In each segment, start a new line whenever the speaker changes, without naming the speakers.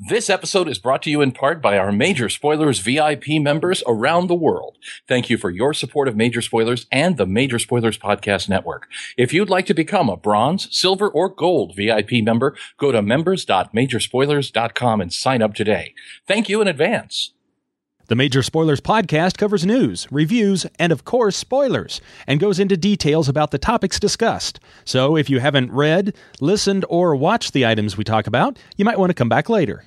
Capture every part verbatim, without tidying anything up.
This episode is brought to you in part by our Major Spoilers V I P members around the world. Thank you for your support of Major Spoilers and the Major Spoilers Podcast Network. If you'd like to become a bronze, silver, or gold V I P member, go to members dot major spoilers dot com and sign up today. Thank you in advance.
The Major Spoilers Podcast covers news, reviews, and of course spoilers, and goes into details about the topics discussed. So if you haven't read, listened, or watched the items we talk about, you might want to come back later.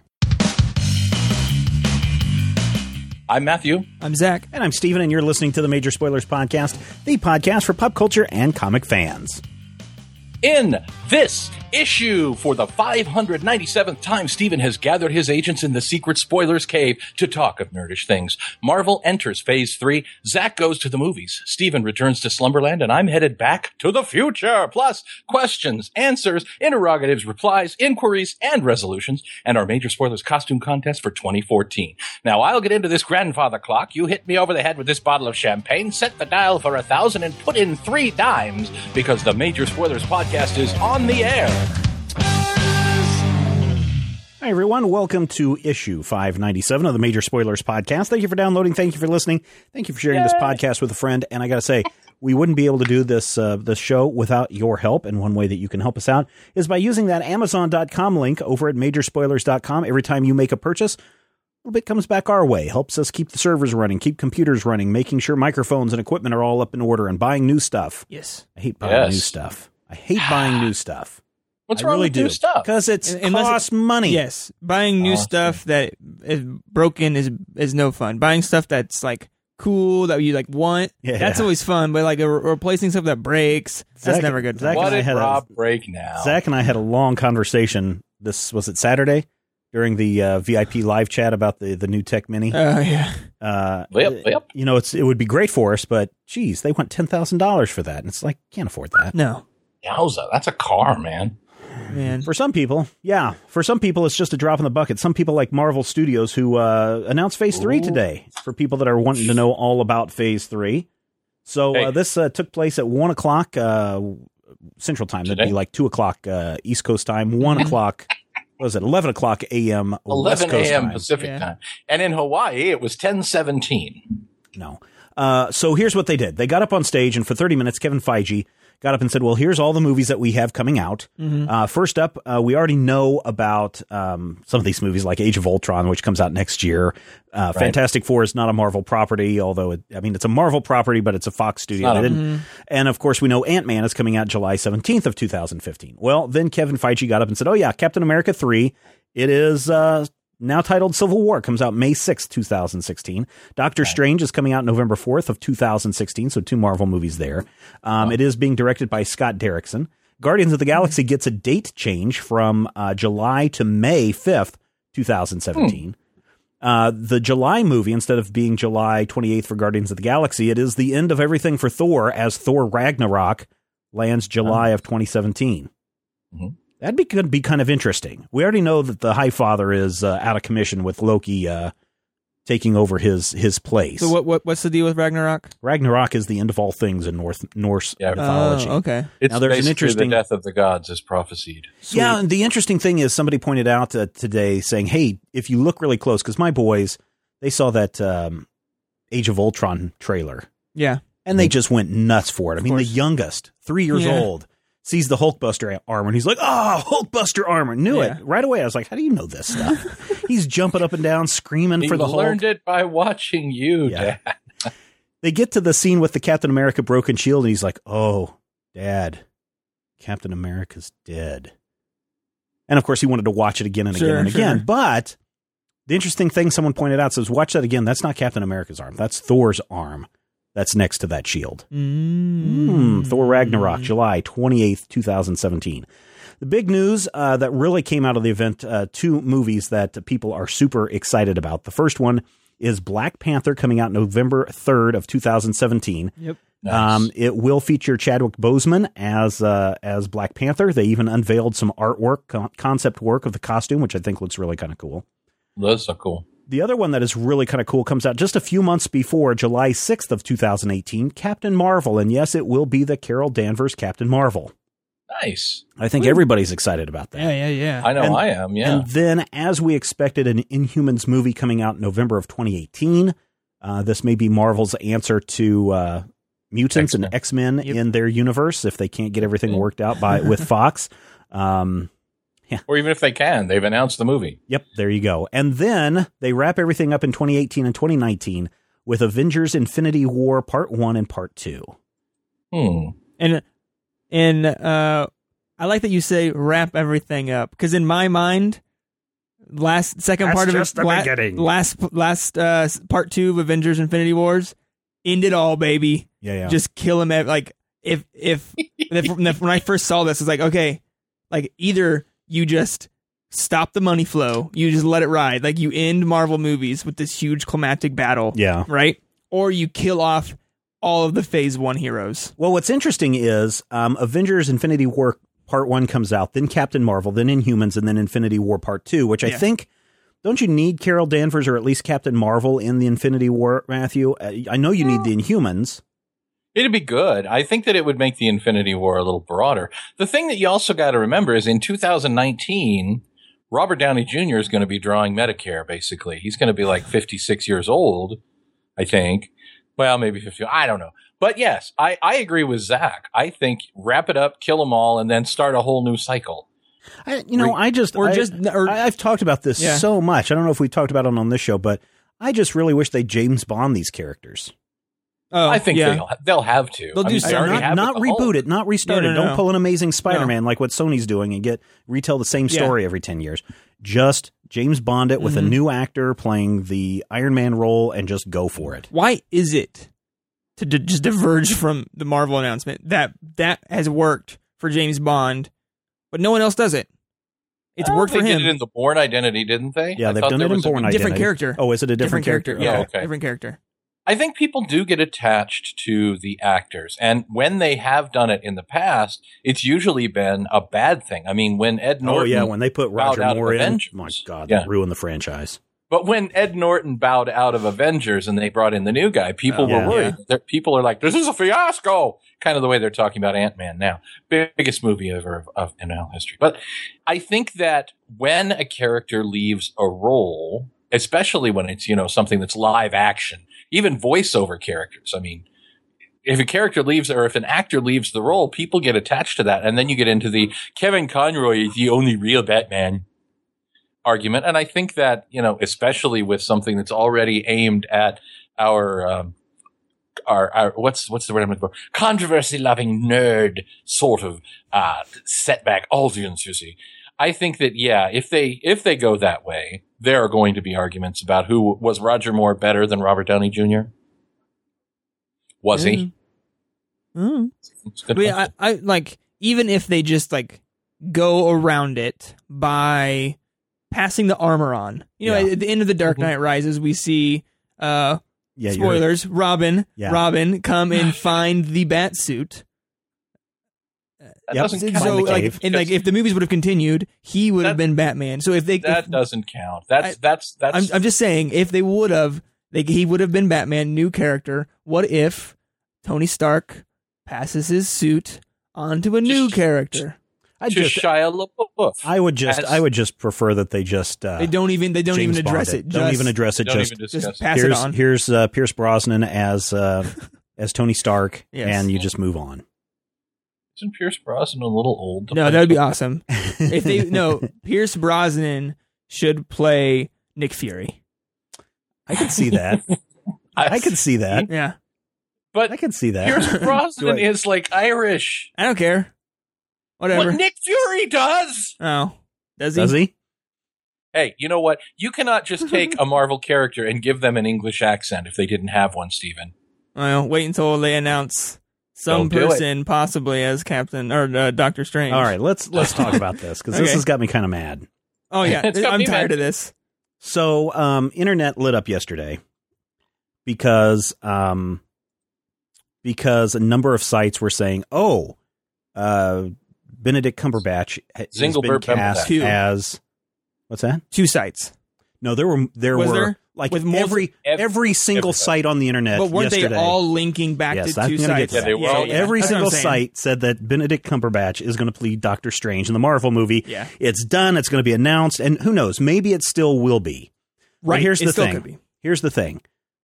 I'm Matthew.
I'm Zach.
And I'm Steven, and you're listening to the Major Spoilers Podcast, the podcast for pop culture and comic fans.
In this issue, for the five hundred ninety-seventh time, Steven has gathered his agents in the secret spoilers cave to talk of nerdish things. Marvel enters phase three. Zach goes to the movies. Steven returns to Slumberland, and I'm headed back to the future. Plus, questions, answers, interrogatives, replies, inquiries, and resolutions, and our Major Spoilers costume contest for twenty fourteen. Now, I'll get into this grandfather clock. You hit me over the head with this bottle of champagne, set the dial for a thousand, and put in three dimes, because the Major Spoilers Podcast is on the air.
Hi, everyone. Welcome to issue five ninety-seven of the Major Spoilers Podcast. Thank you for downloading. Thank you for listening. Thank you for sharing Yay. this podcast with a friend. And I got to say, we wouldn't be able to do this uh, this show without your help. And one way that you can help us out is by using that amazon dot com link over at major spoilers dot com. Every time you make a purchase, a little bit comes back our way. Helps us keep the servers running, keep computers running, making sure microphones and equipment are all up in order, and buying new stuff.
Yes.
I hate buying
yes.
new stuff. I hate buying new stuff.
What's
I
wrong
really
with
do.
new stuff?
Because it
Unless
costs
it,
money.
Yes. Buying new
oh,
stuff that is broken is is no fun. Buying stuff that's like cool that you like want,
yeah.
that's always fun. But like re- replacing stuff that breaks, that's
Zach,
never good.
Zach
what
and I
did
had
Rob
a,
break now?
Zach and I had a long conversation. This was it Saturday during the uh, V I P live chat about the, the new Tech Mini.
Oh uh, yeah.
Uh,
yep, yep.
You know, it's it would be great for us, but geez, they want ten thousand dollars for that, and it's like can't afford that.
No.
Yowza, that's a car, man.
Man.
For some people, yeah. For some people, it's just a drop in the bucket. Some people like Marvel Studios, who uh, announced Phase three today, for people that are wanting to know all about Phase three. So
hey.
uh, this uh, took place at one o'clock uh, Central Time. That'd
Today?
be like two o'clock uh, East Coast Time, one o'clock, what was it, eleven o'clock A M West
eleven
Coast
a.m.
time.
Pacific
Yeah.
time. And in Hawaii, it was ten seventeen.
No. Uh, so here's what they did. They got up on stage, and for thirty minutes, Kevin Feige got up and said, well, here's all the movies that we have coming out. Mm-hmm. Uh, first up, uh, we already know about um, some of these movies like Age of Ultron, which comes out next year. Uh, right. Fantastic Four is not a Marvel property, although, it, I mean, it's a Marvel property, but it's a Fox studio.
They
didn't.
Mm-hmm.
And, of course, we know Ant-Man is coming out July seventeenth of two thousand fifteen. Well, then Kevin Feige got up and said, oh, yeah, Captain America three, it is... Uh, now titled Civil War, comes out May sixth, two thousand sixteen. Doctor right. Strange is coming out November fourth of two thousand sixteen, so two Marvel movies there. Um, oh. It is being directed by Scott Derrickson. Guardians of the Galaxy mm-hmm. gets a date change from uh, July to May fifth, two thousand seventeen. Hmm. Uh, the July movie, instead of being July twenty-eighth for Guardians of the Galaxy, it is the end of everything for Thor, as Thor Ragnarok lands July oh. of twenty seventeen. Mm-hmm. That'd be could be kind of interesting. We already know that the High Father is uh, out of commission with Loki uh, taking over his his place.
So what, what what's the deal with Ragnarok?
Ragnarok is the end of all things in North Norse
yeah.
mythology.
Oh, okay.
It's
now, there's
basically
an interesting
the death of the gods is prophesied.
Sweet. Yeah, and the interesting thing is somebody pointed out uh, today saying, hey, if you look really close, because my boys, they saw that um, Age of Ultron trailer.
Yeah.
And they just went nuts for it. I mean, the youngest, three years
yeah.
old, sees the Hulkbuster armor, and he's like, oh, Hulkbuster armor. Knew yeah. it. Right away, I was like, how do you know this stuff? He's jumping up and down, screaming
he
for the Hulk.
He learned it by watching you,
yeah.
Dad.
They get to the scene with the Captain America broken shield, and he's like, oh, Dad, Captain America's dead. And, of course, he wanted to watch it again and
sure,
again and
sure.
again. But the interesting thing someone pointed out says, watch that again. That's not Captain America's arm. That's Thor's arm. That's next to that shield.
Mm.
Mm, Thor Ragnarok, July twenty-eighth, twenty seventeen. The big news uh, that really came out of the event, uh, two movies that people are super excited about. The first one is Black Panther, coming out November third of two thousand seventeen.
Yep.
Nice.
Um, it will feature Chadwick Boseman as uh, as Black Panther. They even unveiled some artwork, con- concept work of the costume, which I think looks really kind of cool.
That's so cool.
The other one that is really kind of cool comes out just a few months before, July sixth of two thousand eighteen, Captain Marvel. And yes, it will be the Carol Danvers Captain Marvel.
Nice.
I think everybody's excited about that.
Yeah, yeah, yeah.
I know
And-
I am, yeah.
And then, as we expected, an Inhumans movie coming out in November of twenty eighteen. Uh, this may be Marvel's answer to uh, mutants
X-Men.
and X-Men
Yep.
in their universe if they can't get everything worked out by with Fox. Um,
Or even if they can, they've announced the movie.
Yep, there you go. And then they wrap everything up in twenty eighteen and twenty nineteen with Avengers Infinity War Part one and Part two.
Hmm.
And and uh, I like that you say wrap everything up, because in my mind, last second
That's
part of
just
it,
the
la-
beginning.
last last uh, part two of Avengers Infinity Wars, end it all, baby.
Yeah, yeah.
Just kill him. Ev- like if if, if when I first saw this, it's like, okay, like either you just stop the money flow, you just let it ride, like you end Marvel movies with this huge climactic battle,
yeah.
right? Or you kill off all of the Phase One heroes.
Well, what's interesting is um, Avengers Infinity War Part one comes out, then Captain Marvel, then Inhumans, and then Infinity War Part two, which I
Yeah.
think, don't you need Carol Danvers or at least Captain Marvel in the Infinity War, Matthew? Uh, I know you need the Inhumans.
It'd be good. I think that it would make the Infinity War a little broader. The thing that you also got to remember is in two thousand nineteen, Robert Downey Junior is going to be drawing Medicare, basically. He's going to be like fifty-six years old, I think. Well, maybe fifty. I don't know. But yes, I, I agree with Zach. I think wrap it up, kill them all, and then start a whole new cycle.
I, you know, I just,
or
I,
just- or-
I, I've talked about this
Yeah.
so much. I don't know if we talked about it on this show, but I just really wish they James Bond these characters.
Oh,
I think
yeah.
they'll, they'll have to.
They'll
I
do
mean,
so.
they already
not
have
not
with the
reboot
Hulk.
it, not restart
No,
it.
no,
Don't
no.
pull an Amazing Spider-Man like what Sony's doing and get retell the same
Yeah.
story every ten years. Just James Bond it with a
Mhm.
new actor playing the Iron Man role and just go for it.
Why is it, to d- just diverge from the Marvel announcement, that that has worked for James Bond, but no one else does it? It's
Oh,
worked
they
for him.
did it in the Bourne Identity, didn't they?
Yeah,
I
they've
thought
done
there
it in
was a-
Bourne
different
Identity.
character.
Oh, is it a different,
different
character?
character.
Yeah,
Yeah,
okay.
different character.
I think people do get attached to the actors. And when they have done it in the past, it's usually been a bad thing. I mean, when Ed
Oh,
Norton.
yeah, when they put
bowed
Roger
out of
Moore in,
Avengers.
my God,
Yeah.
that ruined the franchise.
But when Ed Norton bowed out of Avengers and they brought in the new guy, people
Oh, yeah.
were worried. They're- People are like, this is a fiasco. Kind of the way they're talking about Ant-Man now. Biggest movie ever of, of N L history. But I think that when a character leaves a role, especially when it's, you know, something that's live action, even voiceover characters, I mean, if a character leaves or if an actor leaves the role, people get attached to that. And then you get into the Kevin Conroy is the only real Batman argument. And I think that, you know, especially with something that's already aimed at our, um, our, our, what's, what's the word I'm looking for? Controversy loving nerd sort of, uh, setback audience, you see. I think that, yeah, if they, if they go that way, there are going to be arguments about who was Roger Moore better than Robert Downey Junior? Was he?
Mm.
It's a good
But yeah, I,
question.
I like, even if they just like go around it by passing the armor on. You know,
Yeah.
at the end of The Dark
Mhm.
Knight Rises, we see uh
Yeah, you're-
spoilers, Robin,
Yeah.
Robin come and find the bat suit.
That
Yep.
doesn't
So,
count.
the
like,
cave.
and like, if the movies would have continued, he would have
That-
been Batman. So if they,
that
if,
doesn't count. That's,
I-
that's, that's,
I'm, I'm just saying, if they would have, they, he would have been Batman, new character. What if Tony Stark passes his suit onto a new
Just-
character?
I
to
just,
Shia LaBeouf.
I would just,
As-
I would just prefer that they just, uh,
They don't even, they don't
James
even address
Bond
it.
Don't
Just-
even address it.
Don't
just
even discuss
Just
it.
pass it
here's
on.
here's uh, Pierce Brosnan as uh, as Tony Stark,
Yes.
and you just move on.
Isn't Pierce Brosnan a little old? to
No,
play
that would be
Tony?
awesome. If they no, Pierce Brosnan should play Nick Fury.
I can see that. I can see that.
Yeah,
But
I can see that.
Pierce Brosnan
Do I-
is like Irish.
I don't care. Whatever.
What Nick Fury does.
Oh, does he?
Does he?
Hey, you know what? You cannot just take a Marvel character and give them an English accent if they didn't have one, Steven.
Well, wait until they announce some
Don't do it.
person possibly as Captain or uh, Doctor Strange.
All right, let's let's talk about this because this
Okay.
has got me kind of mad.
Oh yeah,
It's got
I'm
me
tired
mad.
of this.
So, um, internet lit up yesterday because um, because a number of sites were saying, "Oh, uh, Benedict Cumberbatch ha- has been
Zingelbert
cast
Cumberbatch.
as what's that?"
Two sites.
No, there were there
Was
were
there?
like
With multi-
every every single
everybody.
site on the internet.
But weren't
yesterday,
they all linking back
Yes,
to
I'm
two
gonna get
sites?
to that.
Yeah, they were all-
yeah.
Every
That's what
single
I'm saying.
site said that Benedict Cumberbatch is going to plead Doctor Strange in the Marvel movie.
Yeah.
It's done. It's going to be announced, and who knows? Maybe it still will be. But
Right.
here's
It
the
still
thing.
could be.
Here's the thing.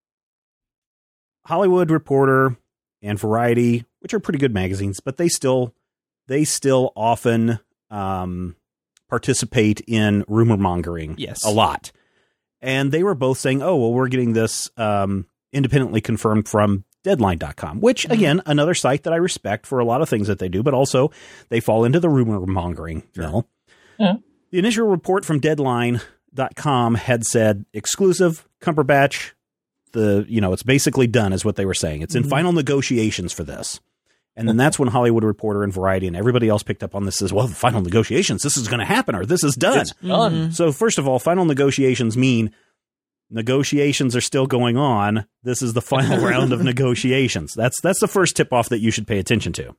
Hollywood Reporter and Variety, which are pretty good magazines, but they still they still often um, participate in rumor mongering.
Yes.
A lot. And they were both saying, oh, well, we're getting this um, independently confirmed from Deadline dot com, which, again, another site that I respect for a lot of things that they do, but also they fall into the rumor mongering mill.
Yeah.
The initial report from Deadline dot com had said exclusive Cumberbatch. The you know it's basically done is what they were saying. It's in
Mhm.
final negotiations for this, and then that's when Hollywood Reporter and Variety and everybody else picked up on this as well. The final negotiations. This is going to happen, or this is done.
It's done.
Mhm.
So first of all, final negotiations mean negotiations are still going on. This is the final round of negotiations. That's that's the first tip off that you should pay attention to.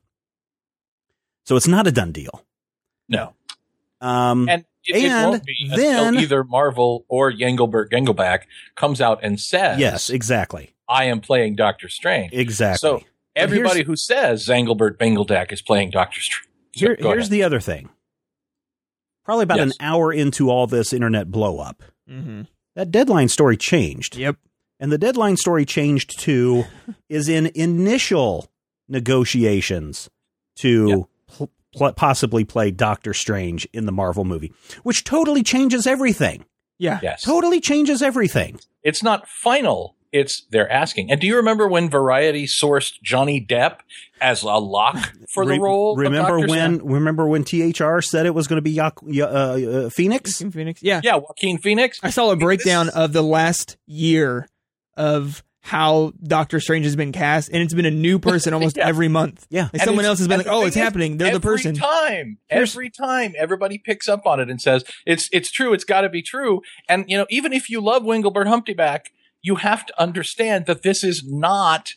So it's not a done deal.
No.
Um,
And it, it
And
won't be
then-
until either Marvel or Yengelberg Gengelback comes out and says,
yes, exactly,
I am playing Doctor Strange.
exactly.
So everybody who says Zangelbert Bengeldak is playing Doctor Strange. So
Here,
go
here's
ahead.
the other thing. Probably about
Yes.
an hour into all this internet blow up,
Mhm.
that Deadline story changed.
Yep.
And the Deadline story changed to is in initial negotiations to
Yeah.
pl- pl- possibly play Doctor Strange in the Marvel movie, which totally changes everything.
Yeah.
Yes.
Totally changes everything.
It's not final. It's they're asking. And do you remember when Variety sourced Johnny Depp as a lock for the
Re-
role?
Remember
of Doctor
when?
Strange?
Remember when T H R said it was going to be Yak- uh, uh, Phoenix?
Joaquin Phoenix. Yeah.
Yeah, Joaquin Phoenix.
I saw a breakdown of the last year of how Doctor Strange has been cast, and it's been a new person almost
Yeah.
every month.
Yeah.
Like
And
someone
it's-
else has been
and
like,
the
"Oh,
thing
it's
is,
happening. They're the person."
Every time,
Here's-
every time, everybody picks up on it and says it's it's true. It's got to be true. And you know, even if you love Wingelbert Humptyback, you have to understand that this is not.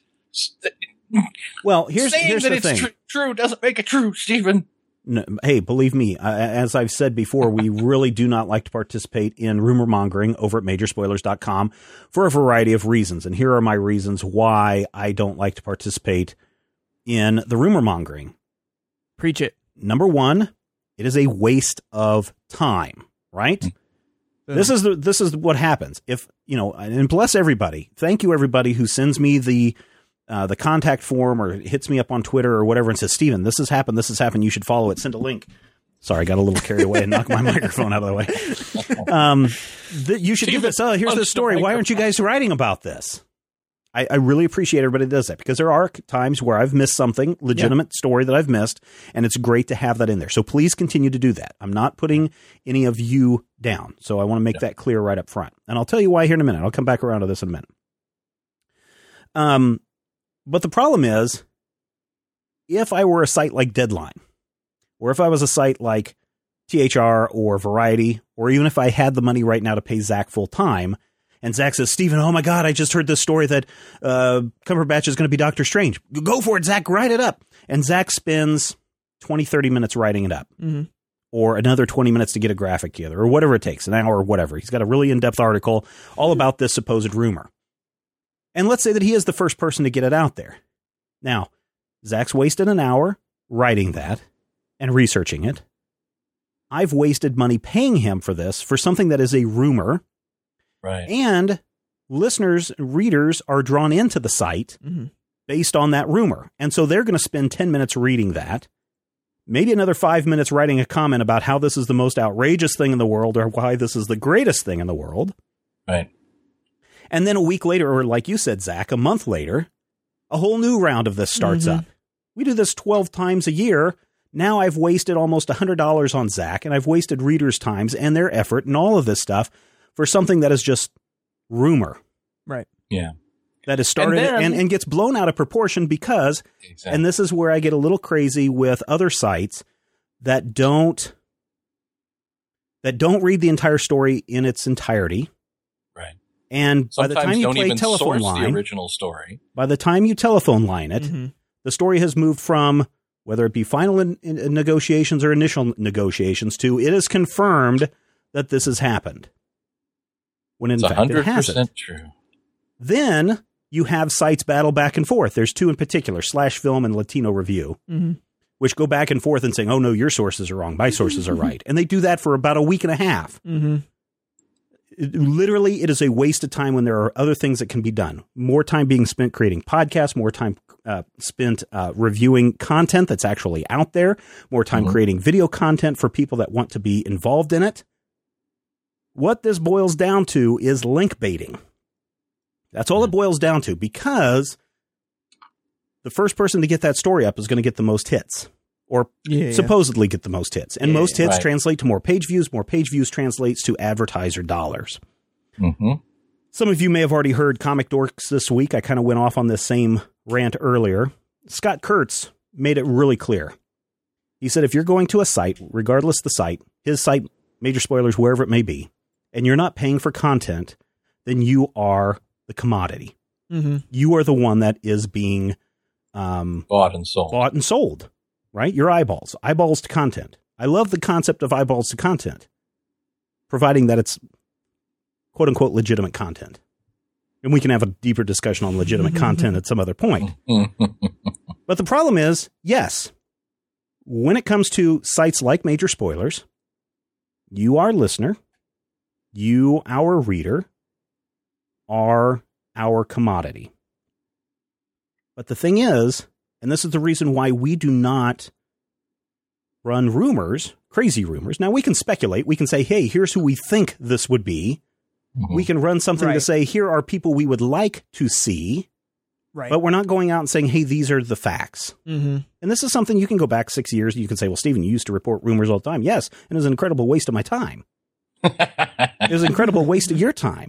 Well, here's
saying
here's
that
the
it's
thing.
tr- true doesn't make it true, Stephen.
No, hey, believe me, uh, as I've said before, we really do not like to participate in rumor mongering over at major spoilers dot com for a variety of reasons. And here are my reasons why I don't like to participate in the rumor mongering.
Preach it.
Number one, it is a waste of time, right? This is the this is what happens. If, you know, and bless everybody. Thank you, everybody who sends me the Uh, the contact form or hits me up on Twitter or whatever and says, Steven, this has happened. This has happened. You should follow it. Send a link. Sorry, I got a little carried away and knocked my microphone out of the way. Um, th- you should do this. Oh, here's the story. Why aren't you guys writing about this? I, I really appreciate everybody that does that, because there are times where I've missed something, legitimate yeah. story that I've missed, and it's great to have that in there. So please continue to do that. I'm not putting any of you down. So I want to make yeah. that clear right up front. And I'll tell you why here in a minute. I'll come back around to this in a minute. Um, But the problem is, if I were a site like Deadline, or if I was a site like T H R or Variety, or even if I had the money right now to pay Zach full time, and Zach says, Steven, oh my God, I just heard this story that uh, Cumberbatch is going to be Doctor Strange. Go for it, Zach, write it up. And Zach spends twenty, thirty minutes writing it up.
Mm-hmm.
Or another twenty minutes to get a graphic together, or whatever it takes, an hour or whatever. He's got a really in-depth article all about this supposed rumor. And let's say that he is the first person to get it out there. Now, Zach's wasted an hour writing that and researching it. I've wasted money paying him for this, for something that is a rumor.
Right.
And listeners, readers are drawn into the site mm-hmm. based on that rumor. And so they're going to spend ten minutes reading that. Maybe another five minutes writing a comment about how this is the most outrageous thing in the world, or why this is the greatest thing in the world.
Right.
And then a week later, or like you said, Zach, a month later, a whole new round of this starts mm-hmm. up. We do this twelve times a year. Now I've wasted almost one hundred dollars on Zach, and I've wasted readers' times and their effort and all of this stuff for something that is just rumor.
Right.
Yeah.
That is started and, then, and, and gets blown out of proportion because, exactly. and this is where I get a little crazy with other sites that don't, that don't read the entire story in its entirety.
Right.
And
sometimes
by the time you
don't
play
even
telephone
source
line,
the original story.
By the time you telephone line it,
mm-hmm.
the story has moved from whether it be final in, in negotiations or initial negotiations to it is confirmed that this has happened. when in
It's
fact it hasn't.
True.
Then you have sites battle back and forth. There's two in particular, Slash Film and Latino Review,
mm-hmm.
which go back and forth and saying, oh, no, your sources are wrong. My sources are right. And they do that for about a week and a half.
Mm-hmm.
It, literally, it is a waste of time when there are other things that can be done. More time being spent creating podcasts, more time uh, spent uh, reviewing content that's actually out there, more time mm-hmm. creating video content for people that want to be involved in it. What this boils down to is link baiting. That's all it boils down to, because the first person to get that story up is going to get the most hits, or
yeah,
supposedly get the most hits. And
yeah,
most hits
right.
translate to more page views. More page views translates to advertiser dollars.
Mm-hmm.
Some of you may have already heard Comic Dorks this week. I kind of went off on this same rant earlier. Scott Kurtz made it really clear. He said, if you're going to a site, regardless the site, his site, Major Spoilers, wherever it may be, and you're not paying for content, then you are the commodity.
Mm-hmm.
You are the one that is being um,
bought and sold.
Bought and sold, right? Your eyeballs, eyeballs to content. I love the concept of eyeballs to content, providing that it's quote unquote legitimate content. And we can have a deeper discussion on legitimate content at some other point. But the problem is, yes, when it comes to sites like Major Spoilers, you, our listener, you, our reader, are our commodity. But the thing is, and this is the reason why we do not run rumors, crazy rumors. Now, we can speculate. We can say, hey, here's who we think this would be. Mm-hmm. We can run something
right.
to say, here are people we would like to see.
Right.
But we're not going out and saying, hey, these are the facts.
Mm-hmm.
And this is something you can go back six years. And you can say, well, Stephen, you used to report rumors all the time. Yes. And it was an incredible waste of my time. It was an incredible waste of your time.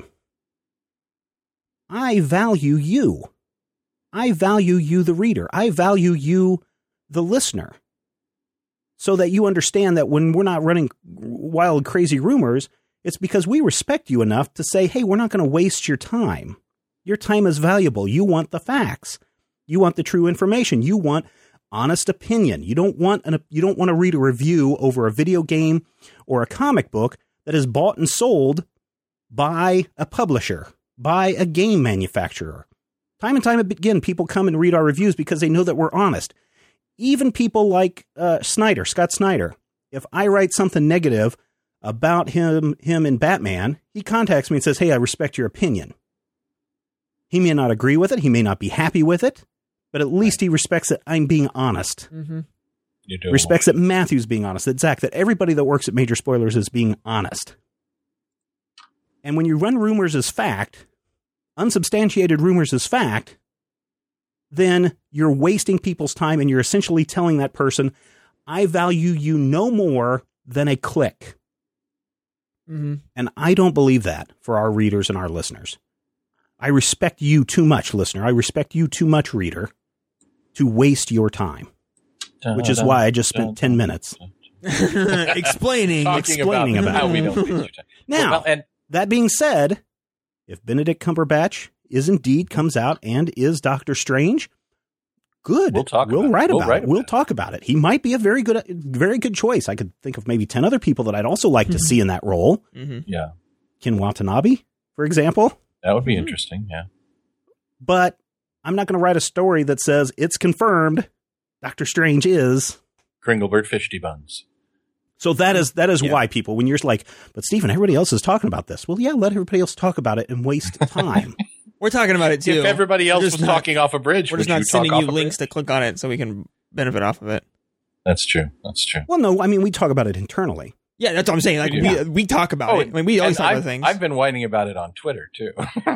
I value you. I value you, the reader. I value you, the listener. So that you understand that when we're not running wild, crazy rumors, it's because we respect you enough to say, hey, we're not going to waste your time. Your time is valuable. You want the facts. You want the true information. You want honest opinion. You don't want an, you don't want to read a review over a video game or a comic book that is bought and sold by a publisher, by a game manufacturer. Time and time again, people come and read our reviews because they know that we're honest. Even people like uh, Snyder, Scott Snyder. If I write something negative about him, him in Batman, he contacts me and says, hey, I respect your opinion. He may not agree with it. He may not be happy with it, but at least he respects that I'm being honest.
Mm-hmm.
You do.
Respects that Matthew's being honest, that Zach, that everybody that works at Major Spoilers is being honest. And when you run rumors as fact, unsubstantiated rumors as fact, then you're wasting people's time and you're essentially telling that person, I value you no more than a click.
Mm-hmm.
And I don't believe that for our readers and our listeners. I respect you too much, listener. I respect you too much, reader, to waste your time. Which is why I just spent ten minutes
explaining,
Talking
explaining
about,
about
how
it.
we don't waste your time.
Now,
Well, and
that being said, if Benedict Cumberbatch is indeed comes out and is Doctor Strange, good.
We'll talk
We'll
about
write
it. We'll
about
write
it.
about
We'll
it.
talk about it. He might be a very good, very good choice. I could think of maybe ten other people that I'd also like to see in that role.
Mm-hmm.
yeah,
Ken Watanabe, for example.
that would be interesting. Yeah.
But I'm not going to write a story that says it's confirmed Doctor Strange is.
Kringlebert Fishty Buns.
So that is that is
Yeah.
why people, when you're like, but Stephen, everybody else is talking about this. Well, yeah, let everybody else talk about it and waste time.
We're talking about it too.
If everybody else
We're
was
just not-
talking off a bridge,
We're
would
just not
you
sending
talk
you
off a
links
bridge?
to click on it so we can benefit off of it.
That's true. That's true.
Well, no, I mean, we talk about it internally.
Yeah, that's what I'm saying. Like
We
we
do.
we, talk about
Oh,
it. I mean, we always
and
talk
I've,
about things.
I've been whining about it on Twitter too.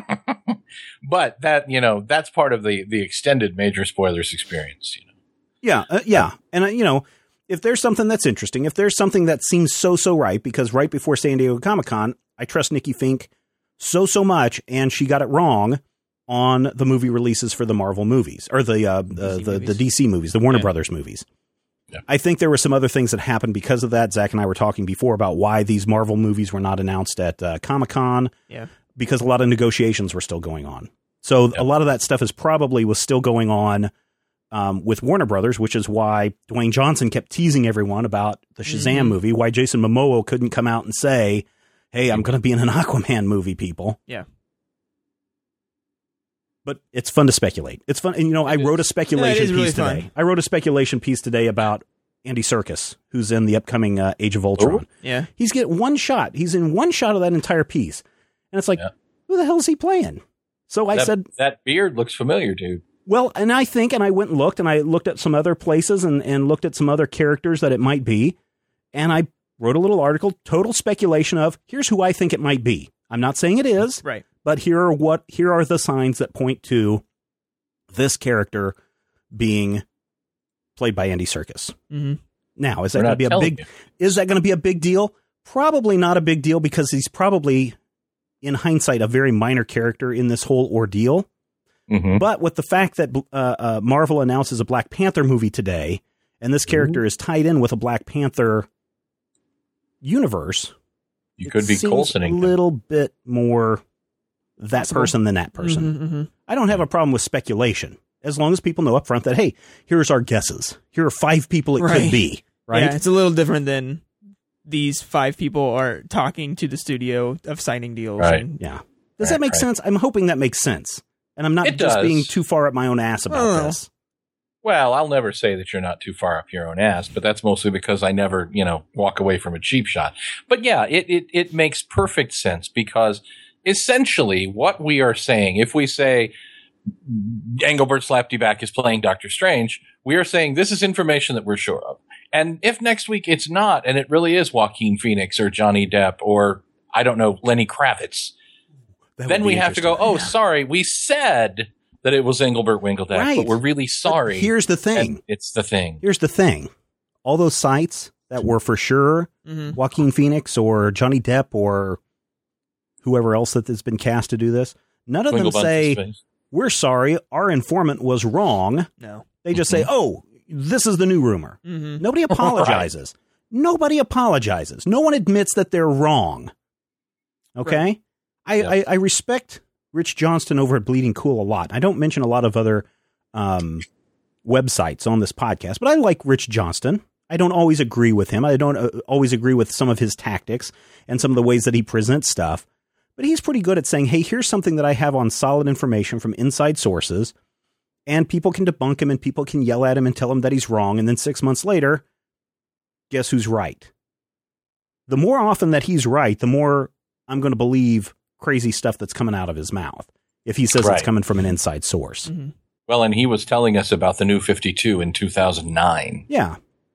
But that, you know, that's part of the the extended Major Spoilers experience. You know.
Yeah, uh, yeah. And, uh, you know, if there's something that's interesting, if there's something that seems so, so right, because right before San Diego Comic-Con, I trust Nikki Fink so, so much, and she got it wrong on the movie releases for the Marvel movies, or the uh, the,
D C
the, the
movies.
D C movies, the Warner
Yeah.
Brothers movies.
Yeah.
I think there were some other things that happened because of that. Zach and I were talking before about why these Marvel movies were not announced at uh, Comic-Con,
yeah.
because a lot of negotiations were still going on. So
Yep.
a lot of that stuff is probably was still going on um, with Warner Brothers, which is why Dwayne Johnson kept teasing everyone about the Shazam
Mhm.
movie, why Jason Momoa couldn't come out and say, hey, I'm going to be in an Aquaman movie, people.
Yeah.
But it's fun to speculate. It's fun. And, you know, I wrote a speculation
Yeah, it is really
piece today.
fun.
I wrote a speculation piece today about Andy Serkis, who's in the upcoming uh, Age of Ultron.
Yeah.
He's getting one shot. He's in one shot of that entire piece. And it's like,
Yeah.
who the hell is he playing? So I
that,
said,
that beard looks familiar, dude.
well, and I think, and I went and looked, and I looked at some other places and, and looked at some other characters that it might be. And I wrote a little article, total speculation of, here's who I think it might be. I'm not saying it is,
Right.
but here are what, here are the signs that point to this character being played by Andy Serkis.
Mm-hmm.
Now, is that
We're
going to
not
be a
telling
big,
you.
is that going to be a big deal? Probably not a big deal because he's probably, in hindsight, a very minor character in this whole ordeal.
Mm-hmm.
But with the fact that uh, uh, Marvel announces a Black Panther movie today, and this character
Ooh.
is tied in with a Black Panther universe,
You
it
could be
seems
Coulsoning
a little bit more that
Possible.
person than that person.
Mm-hmm, mm-hmm.
I don't have a problem with speculation as long as people know up front that, hey, here's our guesses. Here are five people it
Right.
could be, right?
Yeah, it's a little different than these five people are talking to the studio of signing deals.
Right.
And,
Yeah. Does
Right,
that make
right.
sense? I'm hoping that makes sense. And I'm not
It
just
does.
being too far up my own ass about
Oh.
this.
Well, I'll never say that you're not too far up your own ass, but that's mostly because I never, you know, walk away from a cheap shot. But yeah, it, it, it makes perfect sense because essentially what we are saying, if we say Engelbert Slapdyback is playing Doctor Strange, we are saying this is information that we're sure of. And if next week it's not, and it really is Joaquin Phoenix or Johnny Depp or, I don't know, Lenny Kravitz,
That
then
would be
we have to go,
interesting.
oh, sorry, we said that it was Engelbert Winkeldack,
Right.
but we're really
But
sorry.
here's the thing.
And it's the thing.
Here's the thing. All those sites that were for sure
Mhm.
Joaquin Phoenix or Johnny Depp or whoever else that has been cast to do this, none of them
Winklebunch's
say,
face.
we're sorry, our informant was wrong.
No.
They just say, oh, this is the new rumor.
Mm-hmm.
Nobody apologizes. Nobody apologizes. No one admits that they're wrong. Okay?
Right.
I,
Yeah.
I, I respect Rich Johnston over at Bleeding Cool a lot. I don't mention a lot of other um, websites on this podcast, but I like Rich Johnston. I don't always agree with him. I don't uh, always agree with some of his tactics and some of the ways that he presents stuff. But he's pretty good at saying, hey, here's something that I have on solid information from inside sources, and people can debunk him and people can yell at him and tell him that he's wrong. And then six months later, guess who's right? The more often that he's right, the more I'm going to believe crazy stuff that's coming out of his mouth if he says
Right.
it's coming from an inside source.
Mm-hmm.
Well, and he was telling us about the new fifty-two in two thousand nine.
Yeah.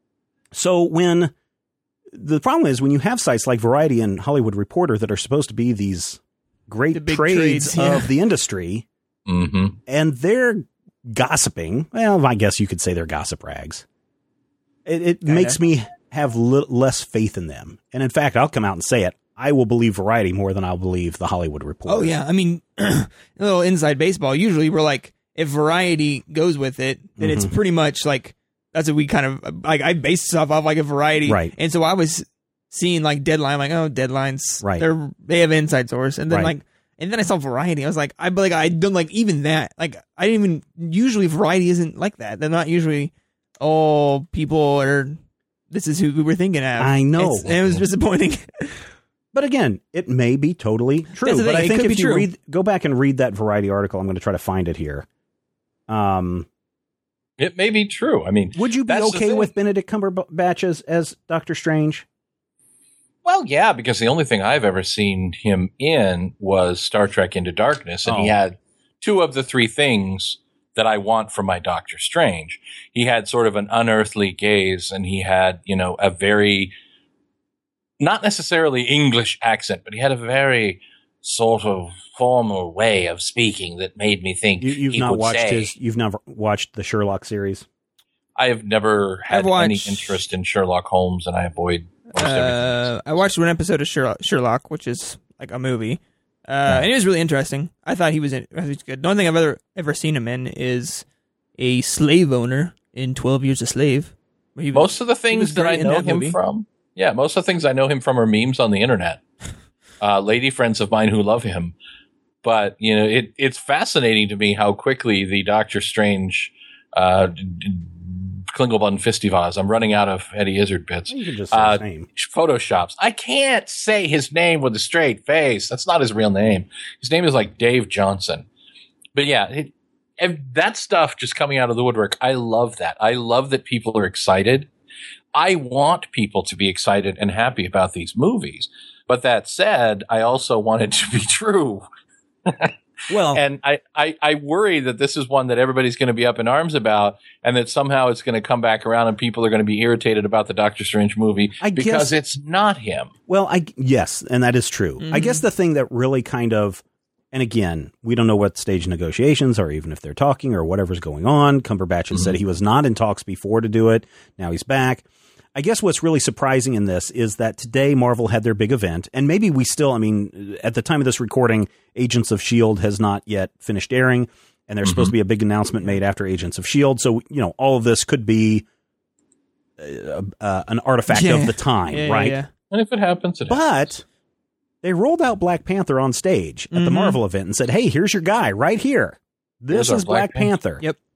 So when the problem is when you have sites like Variety and Hollywood Reporter that are supposed to be these great
The big
trades,
trades, yeah.
of the industry,
Mm-hmm.
and they're gossiping, well, I guess you could say they're gossip rags. It, it
Kinda.
makes me have li- less faith in them. And in fact, I'll come out and say it. I will believe Variety more than I'll believe the Hollywood Reporter.
Oh, yeah. I mean, a little inside baseball. Usually we're like, if Variety goes with it, then it's
Mhm.
pretty much like, that's what we kind of, like, I based stuff off like a Variety.
Right.
And so I was seeing like Deadline, like, oh, Deadline's,
Right.
they're, they have inside source. And then
Right.
like, and then I saw Variety. I was like, I, but like, I don't like even that. Like, I didn't even, usually Variety isn't like that. They're not usually, oh, people are, this is who we were thinking of.
I know.
It's- and it was disappointing.
But again, it may be totally true.
That's the
But
thing,
I
it
think
could
if
be
you
true.
read, go back and read that Variety article, I'm going to try to find it here. Um,
It may be true. I mean,
would you be
that's the
okay
thing.
with Benedict Cumberbatch as, as Doctor Strange?
Well, yeah, because the only thing I've ever seen him in was Star Trek Into Darkness, and he
Oh.
had two of the three things that I want from my Doctor Strange. He had sort of an unearthly gaze, and he had, you know, a very, not necessarily English accent, but he had a very sort of formal way of speaking that made me think
You, you've
he
not
would
watched
say,
his. You've never watched the Sherlock series.
I have never had
I've watched-
any interest in Sherlock Holmes, and I avoid most everything.
Uh, I watched one episode of Sherlock, Sherlock, which is like a movie, uh, and it was really interesting. I thought he was, in, he was good. The only thing I've ever ever seen him in is a slave owner in Twelve Years a Slave. where he was-
Most of the
was
things that
great
I
in
know
that
him
movie.
from, yeah, most of the things I know him from are memes on the internet. Uh, lady friends of mine who love him. But, you know, it, it's fascinating to me how quickly the Doctor Strange uh, d- d- Klingelbund Festivals. I'm running out of Eddie Izzard bits.
You can just say
Uh,
his name.
Photoshops. I can't say his name with a straight face. That's not his real name. His name is like Dave Johnson. But yeah, it, and that stuff just coming out of the woodwork. I love that. I love that people are excited. I want people to be excited and happy about these movies. But that said, I also want it to be true.
Well,
And I, I, I worry that this is one that everybody's going to be up in arms about, and that somehow it's going to come back around and people are going to be irritated about the Doctor Strange movie
I
because
guess-
it's not him.
Well, I yes, and that is true.
Mm-hmm.
I guess the thing that really kind of, and again, we don't know what stage negotiations or even if they're talking or whatever's going on. Cumberbatch has
Mm-hmm.
said he was not in talks before to do it. Now he's back. I guess what's really surprising in this is that today Marvel had their big event, and maybe we still, I mean, at the time of this recording, Agents of S H I E L D has not yet finished airing, and there's
Mm-hmm.
supposed to be a big announcement made after Agents of S H I E L D. So, you know, all of this could be uh, uh, an artifact
Yeah.
of the time,
Yeah,
right?
yeah.
And if it happens, it happens.
But they rolled out Black Panther on stage at the
Mhm.
Marvel event and said, hey, here's your guy right here. This
Here's our
is Black,
Black Panther.
Panther.
Yep.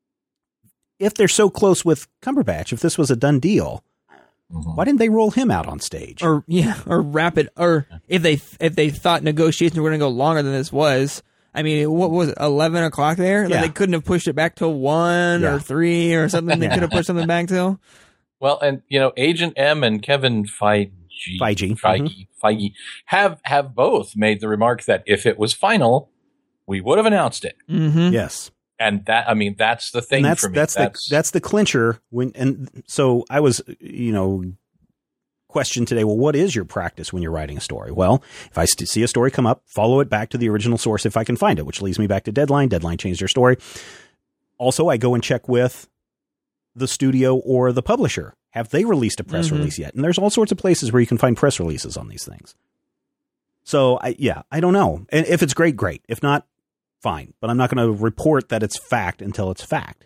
If they're so close with Cumberbatch, if this was a done deal,
Mhm.
why didn't they roll him out on stage?
Or yeah, or rapid, or if they if they thought negotiations were going to go longer than this was. I mean, what was it, eleven o'clock there? Like,
Yeah.
they couldn't have pushed it back till one
Yeah.
or three or something. They
Yeah.
could have pushed something back till.
Well, and you know, Agent M and Kevin Feige,
Feige.
Feige, Feige have have both made the remark that if it was final, we would have announced it.
Mm-hmm.
Yes.
And that, I mean, that's the thing
And that's
for me.
that's the that's the clincher when and so I was you know questioned today, well, what is your practice when you're writing a story? Well, if I st- see a story come up, follow it back to the original source if I can find it, which leads me back to Deadline. Deadline changed their story. Also, I go and check with the studio or the publisher. Have they released a press
Mhm.
release yet? And there's all sorts of places where you can find press releases on these things. So, I, yeah, I don't know. And if it's great, great. If not, fine. But I'm not going to report that it's fact until it's fact.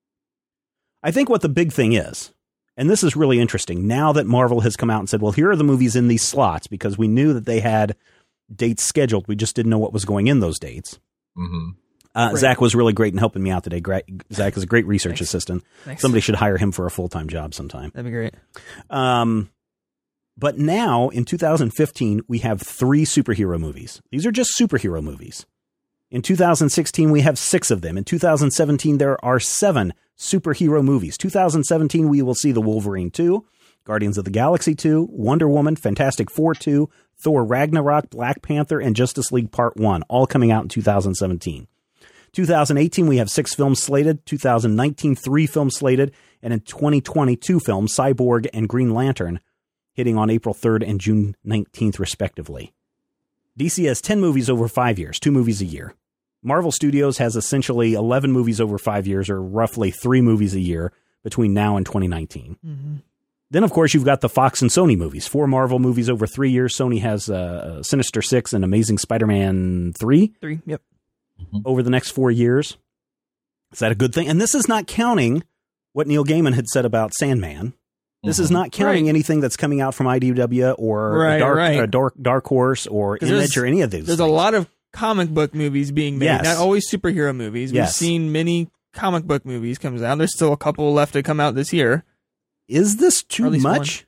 I think what the big thing is, and this is really interesting, now that Marvel has come out and said, well, here are the movies in these slots, because we knew that they had dates scheduled. We just didn't know what was going in those dates.
hmm
Uh,
Right.
Zach was really great in helping me out today. Gra- Zach is a great research
Thanks.
assistant.
Thanks.
Somebody should hire him for a full-time job sometime.
That'd be great.
Um, but now, in two thousand fifteen, we have three superhero movies. These are just superhero movies. In two thousand sixteen, we have six of them. In two thousand seventeen, there are seven superhero movies. two thousand seventeen, we will see The Wolverine two, Guardians of the Galaxy two, Wonder Woman, Fantastic Four two, Thor Ragnarok, Black Panther, and Justice League Part one, all coming out in two thousand seventeen. two thousand eighteen, we have six films slated. two thousand nineteen, three films slated. And in twenty twenty, two films, Cyborg and Green Lantern, hitting on April third and June nineteenth, respectively. D C has ten movies over five years, two movies a year. Marvel Studios has essentially eleven movies over five years, or roughly three movies a year between now and twenty nineteen.
Mm-hmm.
Then, of course, you've got the Fox and Sony movies. Four Marvel movies over three years. Sony has uh, Sinister Six and Amazing Spider-Man three
Three. Yep.
over the next four years. Is that a good thing? And this is not counting what Neil Gaiman had said about Sandman. This is
Mhm.
not counting
Right.
anything that's coming out from I D W or
Right,
Dark,
right.
uh, Dark Dark Horse or
'Cause
Image
there's-
or any of these.
There's a
things.
lot of comic book movies being made,
Yes.
not always superhero movies. We've
Yes.
seen many comic book movies comes out. There's still a couple left to come out this year.
Is this
Or
too
at least
much?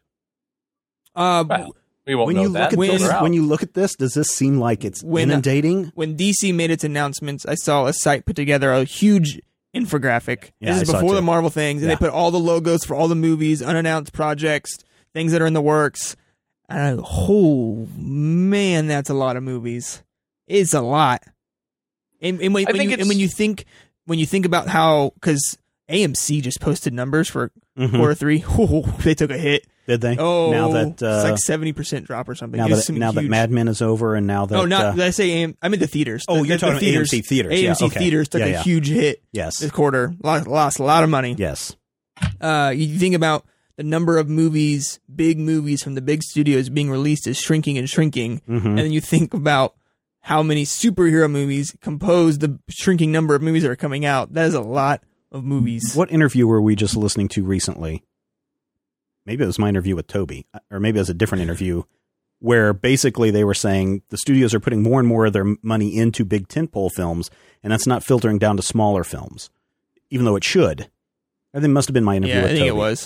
Uh,
Well, we won't
When
know
you
that
look at
when-
until
this,
they're out.
when you look at this, does this seem like it's
When-
inundating?
when D C made its announcements, I saw a site put together a huge infographic.
Yeah,
this
I
is
saw it
before
too.
the Marvel things, and
Yeah.
they put all the logos for all the movies, unannounced projects, things that are in the works. And I, oh man, that's a lot of movies. It's a lot. And, and when,
I
when
think
you,
it's-
and when you think when you think about how, because A M C just posted numbers for
Mhm.
quarter three, oh, they took a hit.
Did they?
Oh,
now that uh,
it's like seventy percent drop or something.
now
It's
that
some
now that
huge-
Mad Men is over, and now that
Oh, not
uh,
did I say A M? I mean the theaters.
Oh,
The-
you're
the
talking
theaters.
A M C theaters.
A M C
Yeah, okay.
theaters took
Yeah,
a
yeah.
huge hit
yes,
this quarter. Lost, lost a lot of money.
yes,
Uh, you think about the number of movies, big movies from the big studios being released is shrinking and shrinking,
Mhm.
and then you think about how many superhero movies compose the shrinking number of movies that are coming out. That is a lot of movies.
What interview were we just listening to recently? Maybe it was my interview with Toby, or maybe it was a different interview where basically they were saying the studios are putting more and more of their money into big tentpole films, and that's not filtering down to smaller films, even though it should. I think it must have been my interview
Yeah,
with
I think
Toby.
it was.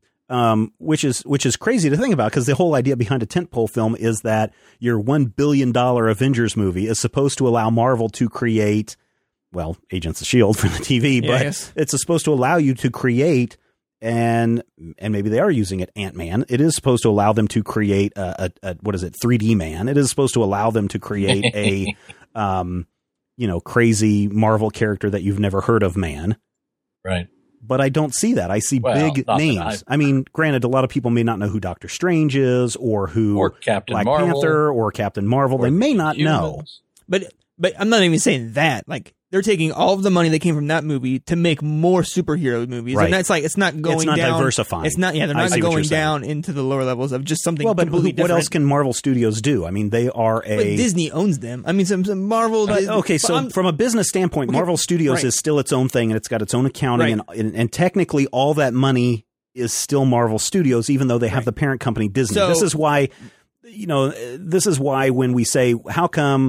Um, which is which is crazy to think about because the whole idea behind a tentpole film is that your one billion dollar Avengers movie is supposed to allow Marvel to create, well, Agents of S H I E L D for the T V,
Yeah, I
but
guess.
it's supposed to allow you to create, and and maybe they are using it, Ant-Man. It is supposed to allow them to create a, a, a what is it, three D Man. It is supposed to allow them to create a, um, you know, crazy Marvel character that you've never heard of, man.
Right.
But I don't see that. I see
Well,
big
not that
names.
I-
I mean, granted, a lot of people may not know who Doctor Strange is or who
Or Captain
Black
Marvel.
Panther or Captain Marvel.
Or
They may
the
not know.
Humans.
But but I'm not even saying that. Like they're taking all of the money that came from that movie to make more superhero movies,
Right.
and that's like it's not going
It's not
down.
diversifying.
It's not. Yeah, they're
I
not
see what
going
you're saying.
down into the lower levels of just something
Well, but
completely
who- what
different.
else can Marvel Studios do? I mean, they are
But
a
Disney owns them. I mean, some, some Marvel.
Uh,
Dis-
okay,
but
so
I'm-
from a business standpoint,
Okay,
Marvel Studios
right.
is still its own thing, and it's got its own accounting,
Right.
and, and and technically, all that money is still Marvel Studios, even though they have
Right.
the parent company Disney.
So-
this is why, you know, this is why when we say, how come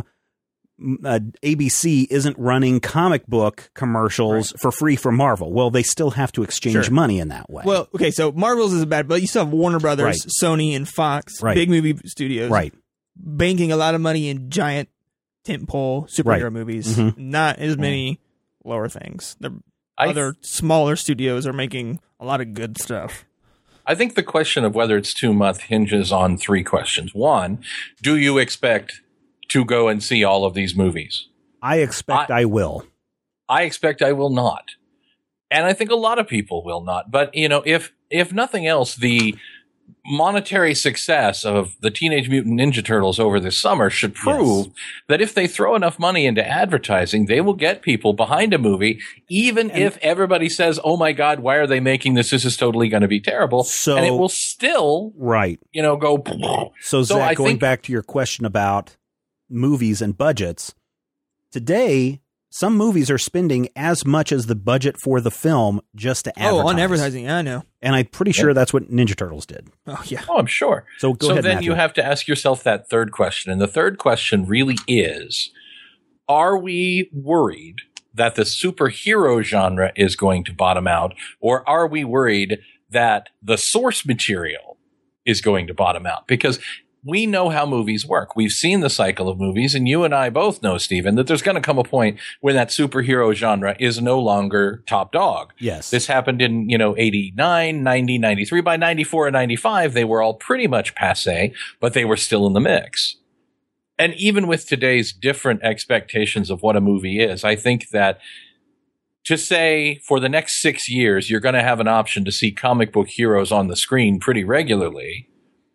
uh, A B C isn't running comic book commercials for free for Marvel? Well, they still have to exchange
Sure.
money in that way.
well, okay, so Marvel's is bad, but you still have Warner Brothers,
Right.
Sony, and Fox,
Right.
big movie studios,
right.
banking a lot of money in giant tentpole superhero
Right.
movies.
Mhm.
Not as many lower things. The
I
other smaller studios are making a lot of good stuff.
I think the question of whether it's too much hinges on three questions. One, do you expect to go and see all of these movies?
I expect I, will.
I expect I will not. And I think a lot of people will not. But, you know, if if nothing else, the monetary success of the Teenage Mutant Ninja Turtles over this summer should prove
Yes.
that if they throw enough money into advertising, they will get people behind a movie, even
And-
if everybody says, oh my God, why are they making this? This is totally going to be terrible.
So-
and it will still,
Right.
you know, go.
So,
So
Zach,
I
going
think-
back to your question about movies and budgets, today, some movies are spending as much as the budget for the film just to advertise.
Oh, on advertising, yeah, I know.
And I'm pretty sure that's what Ninja Turtles did.
Oh, yeah.
Oh, I'm sure.
So go
so
ahead,
then
Matthew.
you have to ask yourself that third question. And the third question really is, are we worried that the superhero genre is going to bottom out? Or are we worried that the source material is going to bottom out? Because we know how movies work. We've seen the cycle of movies, and you and I both know, Stephen, that there's going to come a point when that superhero genre is no longer top dog.
Yes.
This happened in, you know, eighty-nine, ninety, ninety-three. By ninety-four and ninety-five, they were all pretty much passé, but they were still in the mix. And even with today's different expectations of what a movie is, I think that to say for the next six years, you're going to have an option to see comic book heroes on the screen pretty regularly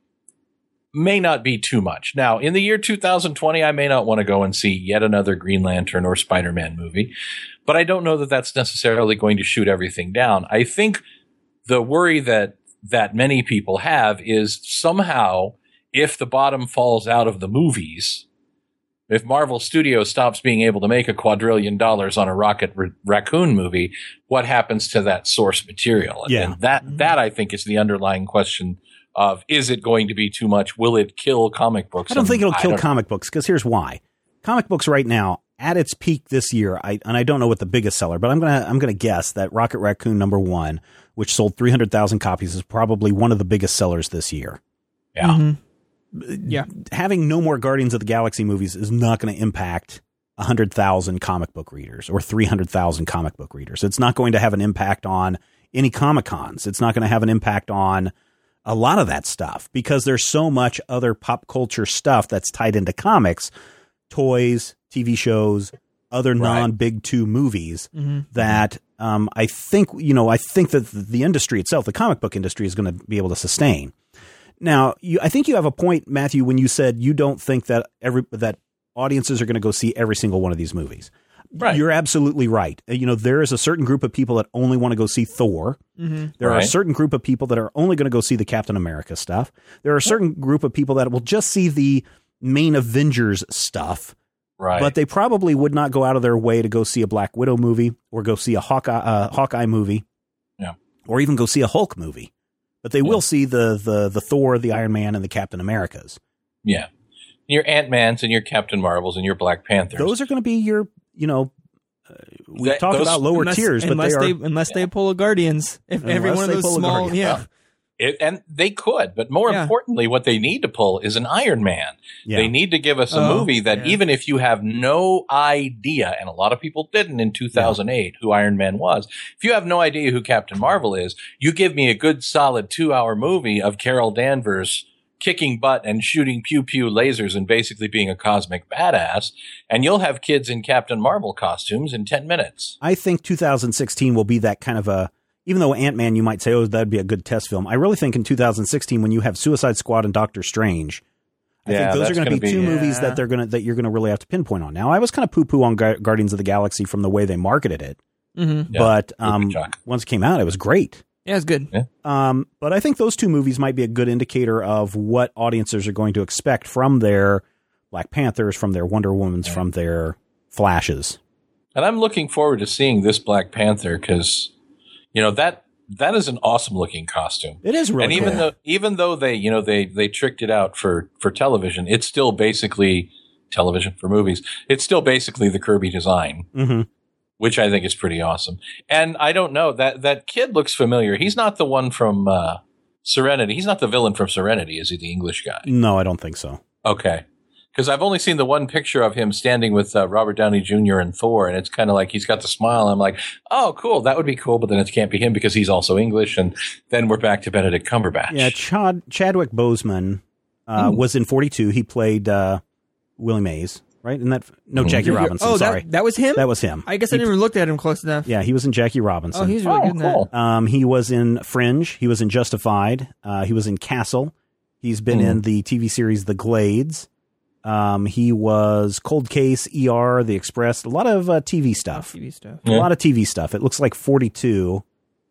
may not be too much. Now, in the year two thousand twenty, I may not want to go and see yet another Green Lantern or Spider-Man movie, but I don't know that that's necessarily going to shoot everything down. I think the worry that that many people have is somehow if the bottom falls out of the movies, if Marvel Studios stops being able to make a quadrillion dollars on a Rocket R- Raccoon movie, what happens to that source material?
Yeah.
And that, that I think is the underlying question of, is it going to be too much? Will it kill comic books?
I don't
And
think it'll
I
kill
don't-
comic books because here's why. Comic books right now at its peak this year, I and I don't know what the biggest seller, but I'm gonna I'm gonna guess that Rocket Raccoon number one, which sold three hundred thousand copies, is probably one of the biggest sellers this year.
Yeah.
Mhm. Yeah.
Having no more Guardians of the Galaxy movies is not going to impact one hundred thousand comic book readers or three hundred thousand comic book readers. It's not going to have an impact on any Comic Cons. It's not going to have an impact on a lot of that stuff because there's so much other pop culture stuff that's tied into comics, toys, T V shows, other non-big two movies
Mhm.
that um, I think, you know, I think that the industry itself, the comic book industry, is going to be able to sustain. Now, you, I think you have a point, Matthew, when you said you don't think that every that audiences are going to go see every single one of these movies.
Right.
You're absolutely right. You know, there is a certain group of people that only want to go see Thor.
Mhm.
There are a
Right.
certain group of people that are only going to go see the Captain America stuff. There are a certain group of people that will just see the main Avengers stuff.
Right.
But they probably would not go out of their way to go see a Black Widow movie or go see a Hawkeye, uh, Hawkeye movie.
Yeah.
Or even go see a Hulk movie. But they
Yeah.
will see the, the, the Thor, the Iron Man, and the Captain Americas.
yeah. Your Ant-Mans and your Captain Marvels and your Black Panthers.
Those are going to be your, you know, we
That-
talked
those-
about lower
unless,
tiers, but
unless
they are.
they unless they pull a Guardians. If every
Unless
one of
they
those
pull a
small,
Guardians.
yeah.
It, and they could, but more
Yeah.
importantly, what they need to pull is an Iron Man.
Yeah.
They need to give us a
Oh,
movie that
yeah.
even if you have no idea, and a lot of people didn't in two thousand eight, who Iron Man was, if you have no idea who Captain Marvel is, you give me a good solid two hour movie of Carol Danvers kicking butt and shooting pew pew lasers and basically being a cosmic badass, and you'll have kids in Captain Marvel costumes in ten minutes.
I think two thousand sixteen will be that kind of a, even though Ant-Man, you might say, oh, that'd be a good test film. I really think in two thousand sixteen, when you have Suicide Squad and Doctor Strange, I
Yeah,
think those
that's
are going to
gonna
be
be-
two movies
Yeah.
that they're going to, that you're going to really have to pinpoint on. Now, I was kind of poo-poo on Gu- Guardians of the Galaxy from the way they marketed it,
Mm-hmm.
Yeah,
but
good
um,
job.
once it came out, it was great.
Yeah, it's good.
Um, but I think those two movies might be a good indicator of what audiences are going to expect from their Black Panthers, from their Wonder Womans, from their Flashes.
And I'm looking forward to seeing this Black Panther because, you know, that that is an awesome looking costume.
It is really
and even
cool.
though even though they, you know, they they tricked it out for for television, it's still basically television for movies. It's still basically the Kirby design,
Mhm.
which I think is pretty awesome. And I don't know, that that kid looks familiar. He's not the one from uh, Serenity. He's not the villain from Serenity, is he? The English guy?
No, I don't think so.
Okay. Because I've only seen the one picture of him standing with uh, Robert Downey Junior and Thor, and it's kind of like he's got the smile. I'm like, oh, cool, that would be cool, but then it can't be him because he's also English, and then we're back to Benedict Cumberbatch.
Yeah, Chad, Chadwick Boseman uh,
Hmm.
was in forty-two. He played uh, Willie Mays, right? And that no
Mhm.
Jackie Robinson.
Oh,
sorry,
that that was him.
that was him.
I guess
He-
I never looked at him close enough.
Yeah, he was in Jackie Robinson.
Oh, he's really
Oh,
good in that.
cool.
Um, he was in Fringe. He was in Justified. Uh, he was in Castle. He's been
Hmm.
in the T V series The Glades. Um, he was Cold Case, E R, The Express. A lot of uh, T V stuff.
T V stuff.
A
Yeah.
lot of T V stuff. It looks like forty-two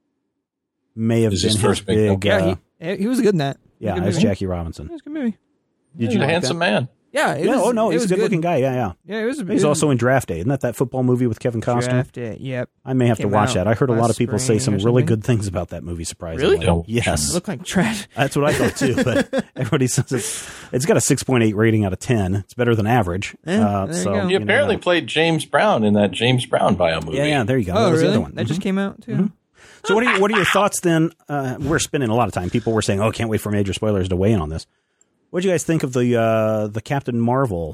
may have
Is
been
his
his
first big
big.
Yeah,
uh,
he, he was good in that.
yeah,
good
as
movie.
Jackie Robinson.
It was a good movie.
Did
He's
you
a
like
handsome
that?
man.
Yeah. It
Yeah,
was,
oh no,
it
he's
was
a good looking guy. Yeah, yeah.
Yeah, it was.
He's
it
also
was
in Draft Day. Isn't that that football movie with Kevin Costner?
Draft Day. Yep.
I may have to
Came
watch
out
that. I heard a lot
last
of people say
spring
some
or
really
something.
good things about that movie, surprisingly.
Really?
Don't-
Yes.
It looked like trash.
That's what I thought too, but everybody says it's, it's got a six point eight rating out of ten. It's better than average.
Yeah,
uh,
there you
so
go.
He
you know,
apparently
that-
played James Brown in that James Brown bio movie.
Yeah, yeah, there you go.
Oh,
that was
really?
the other one.
That just
Mhm.
came out too.
So what are, you, what are your thoughts then? Uh, we're spending a lot of time. People were saying, oh, can't wait for major spoilers to weigh in on this. What do you guys think of the uh, the Captain Marvel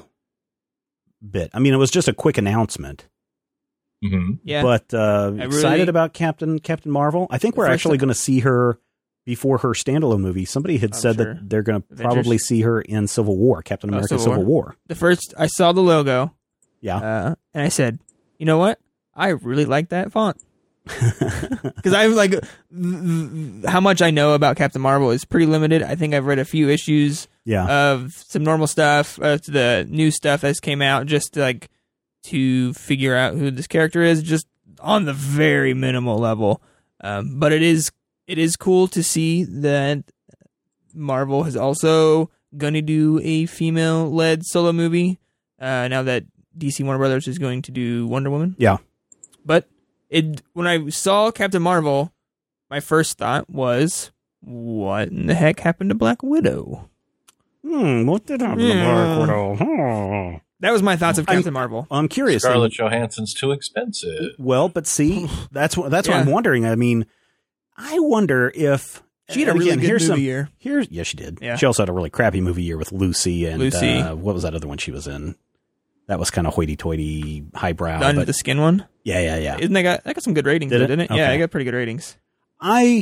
bit? I mean, it was just a quick announcement.
hmm
Yeah.
But uh,
I
excited
really-
about Captain Captain Marvel. I think
The
we're
first
actually
time-
going to see her before her standalone movie. Somebody had
I'm
said
sure.
that they're going to
Avengers?
probably see her in Civil War, Captain
Oh,
America:
Civil
Civil War.
the first I saw the logo,
Yeah,
uh, and I said, you know what? I really like that font. Because I've like th- th- how much I know about Captain Marvel is pretty limited. I think I've read a few issues
yeah.
of some normal stuff, uh, to the new stuff that's came out, just to, like to figure out who this character is, just on the very minimal level. Um, but it is it is cool to see that Marvel has also gonna do a female led solo movie. Uh, now that D C Warner Brothers is going to do Wonder Woman.
Yeah.
But it when I saw Captain Marvel, my first thought was, what in the heck happened to Black Widow?
Hmm, what did happen to
Yeah.
Black Widow? Hmm.
That was my thoughts of
I'm-
Captain Marvel.
I'm curious.
Scarlett Johansson's too expensive.
Well, but see, that's what that's what
Yeah.
I'm wondering. I mean, I wonder if
She had a
and
really
again,
good
here's
movie
some,
year.
Here's yeah, she did.
Yeah.
She also had a really crappy movie year with Lucy and
Lucy.
Uh, what was that other one she was in? That was kind of hoity-toity, highbrow.
Done
But
the skin one.
yeah, yeah, yeah.
Isn't that got that got some good ratings,
Did
though,
it?
didn't it? Yeah,
Okay.
I got pretty good ratings.
I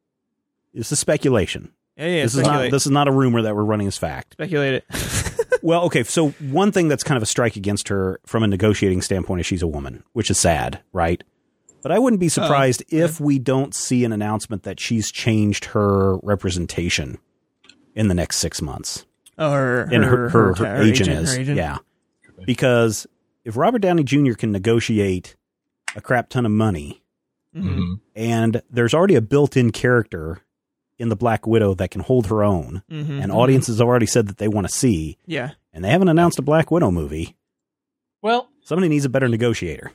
this is speculation.
Yeah, yeah.
this is
speculate.
not this is not a rumor that we're running as fact.
Speculate it.
Well, okay, so one thing that's kind of a strike against her from a negotiating standpoint is she's a woman, which is sad, right? But I wouldn't be surprised if we don't see an announcement that she's changed her representation in the next six months.
Or
And her, her, her,
her
agent,
agent,
is.
her agent.
Yeah. Because if Robert Downey Junior can negotiate a crap ton of money,
Mhm.
hmm
and there's already a built-in character in the Black Widow that can hold her own,
Mhm.
and audiences have already said that they want to see,
Yeah.
and they haven't announced a Black Widow movie,
Well,
somebody needs a better negotiator.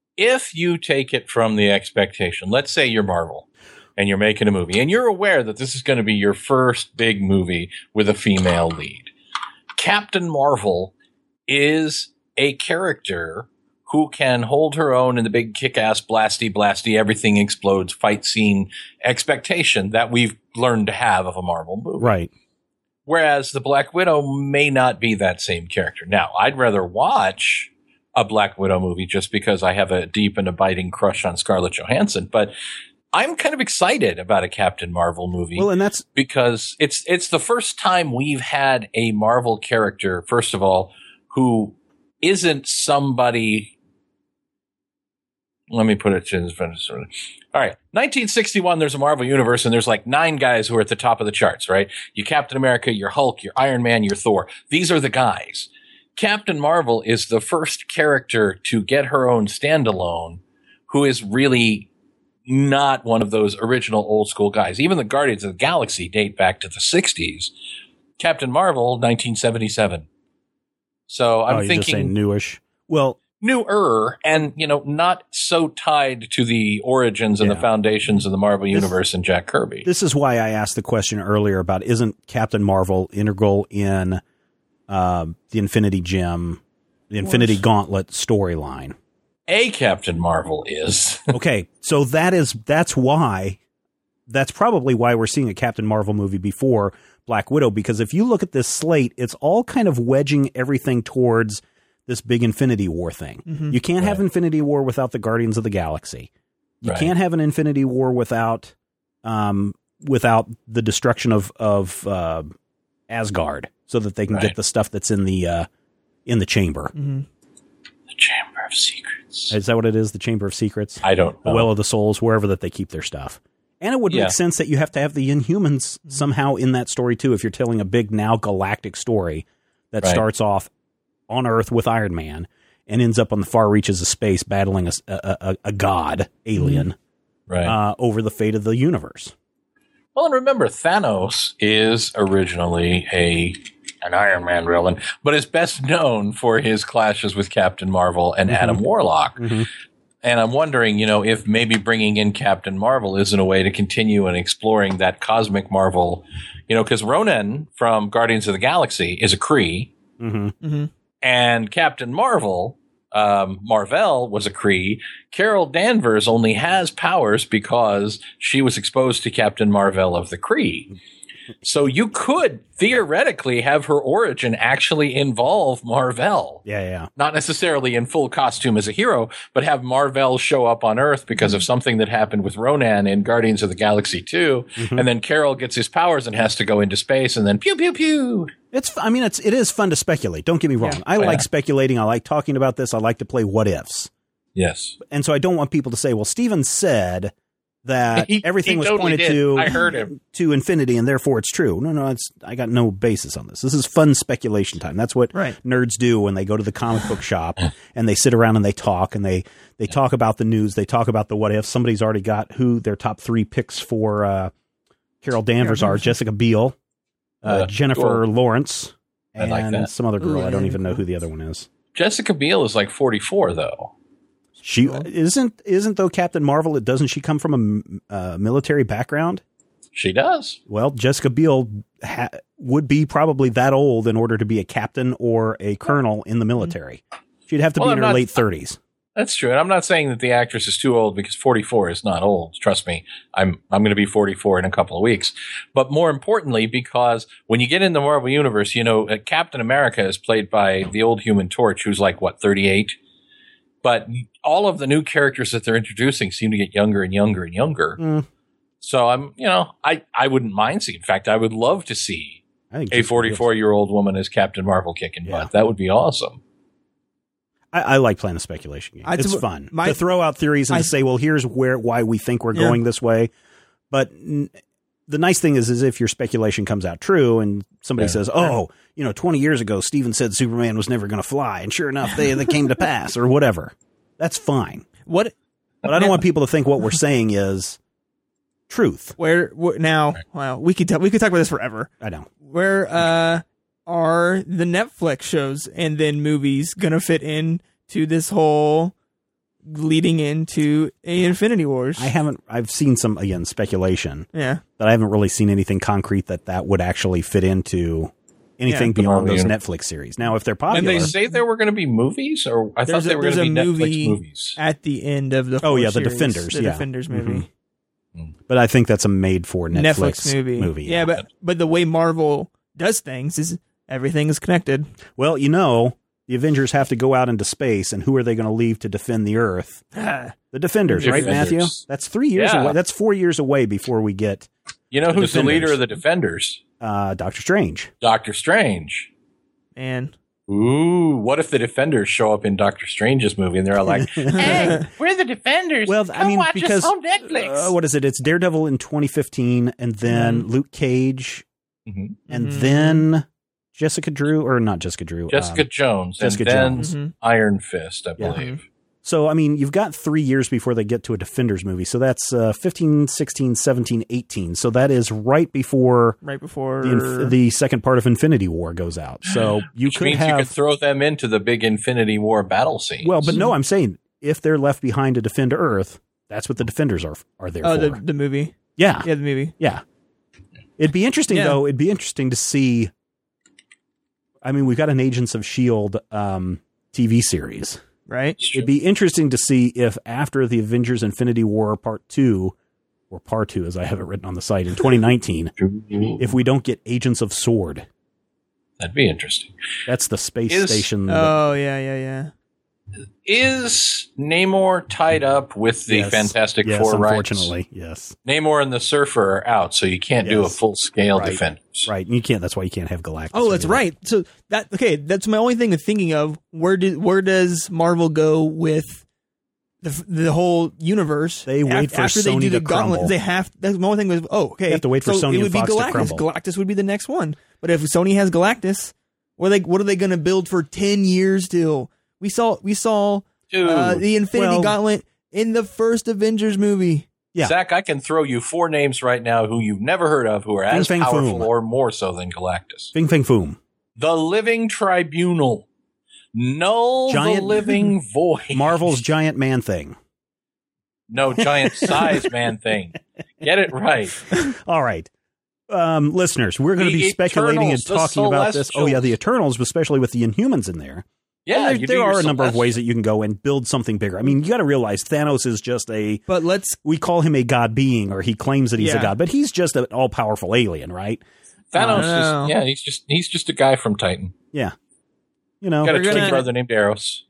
if you take it from the expectation, let's say you're Marvel and you're making a movie and you're aware that this is going to be your first big movie with a female lead. Captain Marvel is a character who can hold her own in the big kick-ass blasty blasty everything explodes fight scene expectation that we've learned to have of a Marvel movie.
Right.
Whereas the Black Widow may not be that same character. Now, I'd rather watch a Black Widow movie just because I have a deep and abiding crush on Scarlett Johansson, but I'm kind of excited about a Captain Marvel movie.
Well, and that's
because it's it's the first time we've had a Marvel character, first of all, who isn't somebody. Let me put it to this. All right. nineteen sixty-one, there's a Marvel universe, and there's like nine guys who are at the top of the charts, right? Your Captain America, your Hulk, your Iron Man, your Thor. These are the guys. Captain Marvel is the first character to get her own standalone who is really not one of those original old school guys. Even the Guardians of the Galaxy date back to the sixties. Captain Marvel, nineteen seventy-seven. So I'm
oh, you're
thinking
just saying newish. Well,
newer and, you know, not so tied to the origins and
yeah.
the foundations of the Marvel
this,
Universe and Jack Kirby.
This is why I asked the question earlier about isn't Captain Marvel integral in uh, the Infinity Gem, the Infinity
What?
Gauntlet storyline?
A Captain Marvel is.
Okay, so that is that's why that's probably why we're seeing a Captain Marvel movie before Black Widow, because if you look at this slate, it's all kind of wedging everything towards this big Infinity War thing.
Mm-hmm.
You can't
Right.
have Infinity War without the Guardians of the Galaxy. You
Right.
can't have an Infinity War without um, without the destruction of of uh, Asgard, so that they can
Right.
get the stuff that's in the uh, in the chamber.
Mm-hmm.
The Chamber of Secrets.
Is that what it is? The Chamber of Secrets?
I don't
The
know.
Well of the Souls, wherever that they keep their stuff. And it would
Yeah.
make sense that you have to have the Inhumans somehow in that story too, if you're telling a big now galactic story that
Right.
starts off on Earth with Iron Man and ends up on the far reaches of space battling a, a, a, a god alien
Right.
uh, over the fate of the universe.
Well, and remember, Thanos is originally a an Iron Man villain, but is best known for his clashes with Captain Marvel and
Mm-hmm.
Adam Warlock.
Mhm.
And I'm wondering, you know, if maybe bringing in Captain Marvel isn't a way to continue and exploring that cosmic Marvel, you know, because Ronan from Guardians of the Galaxy is a Kree,
Mm-hmm.
Mm-hmm.
and Captain Marvel, um, Marvel was a Kree. Carol Danvers only has powers because she was exposed to Captain Marvel of the Kree. So you could theoretically have her origin actually involve Marvel.
Yeah, yeah.
Not necessarily in full costume as a hero, but have Marvel show up on Earth because of something that happened with Ronan in Guardians of the Galaxy two.
Mm-hmm.
And then Carol gets his powers and has to go into space and then pew, pew, pew.
It's. I mean, it's. It is fun to speculate. Don't get me wrong.
Yeah.
I
Oh,
like
yeah.
speculating. I like talking about this. I like to play what ifs.
Yes.
And so I don't want people to say, "Well, Steven said that
He-
everything
he
was
totally
pointed
did.
to
I heard him.
to infinity, and therefore it's true." No, no, it's. I got no basis on this. This is fun speculation time. That's what
Right.
nerds do when they go to the comic book shop and they sit around and they talk and they they talk about the news. They talk about the what if. Somebody's already got who their top three picks for uh, Carol Danvers
Carol
are:
Danvers.
Jessica Biel, uh,
Uh,
Jennifer
cool.
Lawrence,
I like
and
that.
some other girl.
Ooh,
I don't
yeah,
even know
cool.
who the other one is.
Jessica Biel is like forty-four, though.
She isn't isn't though Captain Marvel. It doesn't she come from a m- uh, military background?
She does.
Well, Jessica Biel ha- would be probably that old in order to be a captain or a colonel in the military. She'd have to
Well,
be
I'm
in her
not-
late thirties.
That's true. And I'm not saying that the actress is too old because forty-four is not old. Trust me. I'm I'm going to be forty-four in a couple of weeks. But more importantly, because when you get in the Marvel Universe, you know, uh, Captain America is played by the old Human Torch, who's like, what, thirty-eight? But all of the new characters that they're introducing seem to get younger and younger and younger.
Mm.
So I'm, you know, I, I wouldn't mind seeing. In fact, I would love to see
I think
a
Jessica
forty-four-year-old woman as Captain Marvel kicking
Yeah.
butt. That would be awesome.
I, I like playing a speculation game.
I-
It's
to-
fun
my-
to throw out theories and
I-
to say, well, here's where why we think we're
Yeah.
going this way. But n- the nice thing is, is if your speculation comes out true, and somebody
Yeah.
says, "Oh, you know, twenty years ago, Steven said Superman was never going to fly," and sure enough, they they came to pass, or whatever. That's fine.
What?
But I don't want people to think what we're saying is truth.
Where? wh- now? Wow, we could t- we could talk about this forever.
I know.
Where uh, are the Netflix shows and then movies gonna fit in to this whole leading into a Infinity Wars?
I haven't. I've seen some again speculation,
yeah.
but I haven't really seen anything concrete that that would actually fit into anything
Yeah.
beyond
The
those
Marvel
Netflix series. Now, if they're
And
popular,
they say there were going to be movies, or I
There's
thought they
a-
were going
there's
to be
a
Netflix
movie
movies.
at the end of the
Oh,
whole
yeah, the
series,
Defenders,
the
yeah.
Defenders movie.
Mhm. but I think that's a made for Netflix,
Netflix movie. Yeah, but but the way Marvel does things is everything is connected.
Well, you know, the Avengers have to go out into space, and who are they going to leave to defend the Earth?
Ah,
The Defenders, right,
Defenders.
Matthew? That's three years
Yeah.
away. That's four years away before we get
You know
The
who's the leader
Defenders.
of the Defenders?
uh, Doctor Strange.
Doctor Strange.
man.
Ooh, what if the Defenders show up in Doctor Strange's movie and they're all like, "Hey, we're the Defenders.
Well,
Come
I mean,
watch
because
us on Netflix."
uh, what is it? It's Daredevil in twenty fifteen, and then
Mhm.
Luke Cage,
Mhm.
and
Mhm.
then Jessica Drew, or not Jessica Drew.
Jessica
um,
Jones,
Jessica
and then
Jones.
Mhm.
Iron Fist, I
Yeah.
believe.
So, I mean, you've got three years before they get to a Defenders movie. So that's uh, fifteen, sixteen, seventeen, eighteen. So that is right before
Right before
the, inf- the second part of Infinity War goes out. So you
Which
could
means
have.
you could throw them into the big Infinity War battle scene.
well, but no, I'm saying if they're left behind to defend Earth, that's what the Defenders are are there
oh
for.
the the movie.
yeah,
Yeah, the movie.
yeah. It'd be interesting,
Yeah.
though. It'd be interesting to see. I mean, we've got an Agents of S H I E L D um, T V series.
Right?
It'd be interesting to see if after the Avengers Infinity War Part two, or Part two as I have it written on the site, in twenty nineteen, if we don't get Agents of S W O R D.
That'd be interesting.
That's the space
Is-
station. that-
Oh yeah, yeah, yeah.
Is Namor tied up with the
Yes.
Fantastic
yes,
Four rights?
unfortunately, yes.
Namor and the Surfer are out, so you can't do a
Yes.
full-scale
Right.
Defenders.
Right. And you can't, that's why you can't have Galactus.
Oh, that's
anymore.
right. So that okay, that's my only thing of thinking of. Where did where does Marvel go with the the whole universe?
They wait
Af-
for
after they
Sony
do the
to
gauntlet.
crumble.
They have. That's my only thing was. Oh, okay.
They have to wait for
so
Sony
it
and
would be
Fox to
Galactus.
crumble.
Galactus would be the next one. But if Sony has Galactus, what are they what are they going to build for ten years till? We saw we saw
Dude,
uh, the Infinity
well-
Gauntlet in the first Avengers movie.
Yeah.
Zach, I can throw you four names right now who you've never heard of who are
Fing
as
Fang
powerful
Foom.
or more so than Galactus.
Fing Fang Foom.
The Living Tribunal. Null
Giant-
the Living Void.
Marvel's giant man thing.
No, giant size man thing. Get it right.
All right. Um, listeners, we're going to
The
be speculating and
Eternals, the
talking about this. Oh, yeah, the
Celestials.
Eternals, especially with the Inhumans in there.
Yeah,
And
you
there,
do
there
your
are a number of
Celestials.
ways that you can go and build something bigger. I mean, you got to realize Thanos is just a.
But let's
We call him a god being, or he claims that he's a
Yeah.
god, but he's just an all powerful alien, right?
Thanos
Wow.
is, yeah, he's just he's just a guy from Titan.
Yeah. You know,
Got a
We're
twin
gonna-
brother named Eros.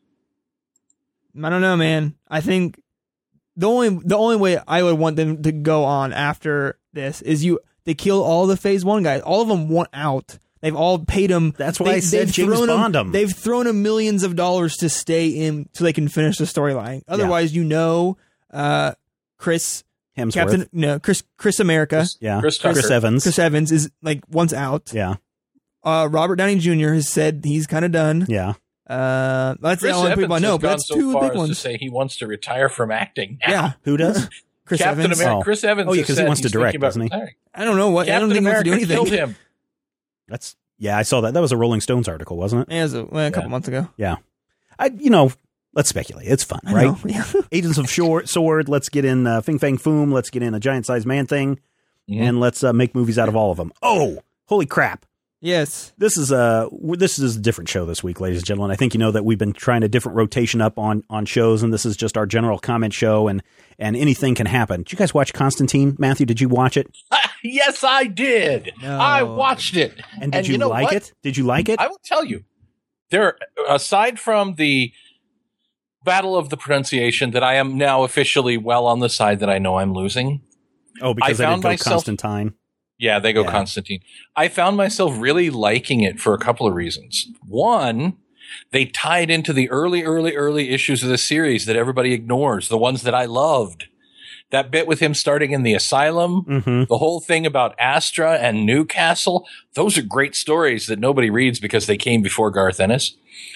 I don't know, man. I think the only the only way I would want them to go on after this is you they kill all the Phase One guys. All of them want out. They've all paid them.
That's why I said James
thrown
Bond 'em.
them. They've thrown them millions of dollars to stay in so they can finish the storyline. Otherwise, you know, uh, Chris
Hemsworth.
Captain no Chris Chris America
yeah.
Chris
Chris,
Tucker.
Evans.
Chris Evans is like once out.
yeah.
Uh, Robert Downey Junior has said he's kind of done.
Yeah.
Uh, that's
Chris
the only
Evans
people I know,
has
but
gone
that's
so
two
far
big
as to
ones.
say he wants to retire from acting. now.
Yeah,
Who does?
Chris
Captain
Evans.
America.
Oh.
Chris Evans.
Oh, yeah,
has
'cause he
said
wants to
he's
direct,
thinking about
doesn't he?
retiring.
I don't know what. I
Captain
don't think he wants to
America
do anything.
killed him.
That's yeah, I saw that. That was a Rolling Stones article, wasn't it?
Yeah, it was a, well, a couple
Yeah.
months ago.
Yeah. I you know, let's speculate. It's fun,
I
right?
know, yeah.
Agents of Short Sword, let's get in uh, Fing Fang Foom, let's get in a giant sized man thing,
Mhm.
and let's uh, make movies out of all of them. Oh, holy crap.
Yes.
This is a this is a different show this week, ladies and gentlemen. I think you know that we've been trying a different rotation up on on shows, and this is just our general comment show, and and anything can happen. Did you guys watch Constantine? Matthew, did you watch it?
Yes, I did.
No.
I watched it.
And did
And
you,
you know
like
what?
it? Did you like it?
I will tell you, there, aside from the battle of the pronunciation that I am now officially well on the side that I know I'm losing.
oh, because
I
I,
found
didn't go
myself-
Constantine.
Yeah, they go
Yeah.
Constantine. I found myself really liking it for a couple of reasons. One, they tied into the early, early, early issues of the series that everybody ignores, the ones that I loved. That bit with him starting in the asylum,
Mm-hmm.
the whole thing about Astra and Newcastle, those are great stories that nobody reads because they came before Garth Ennis.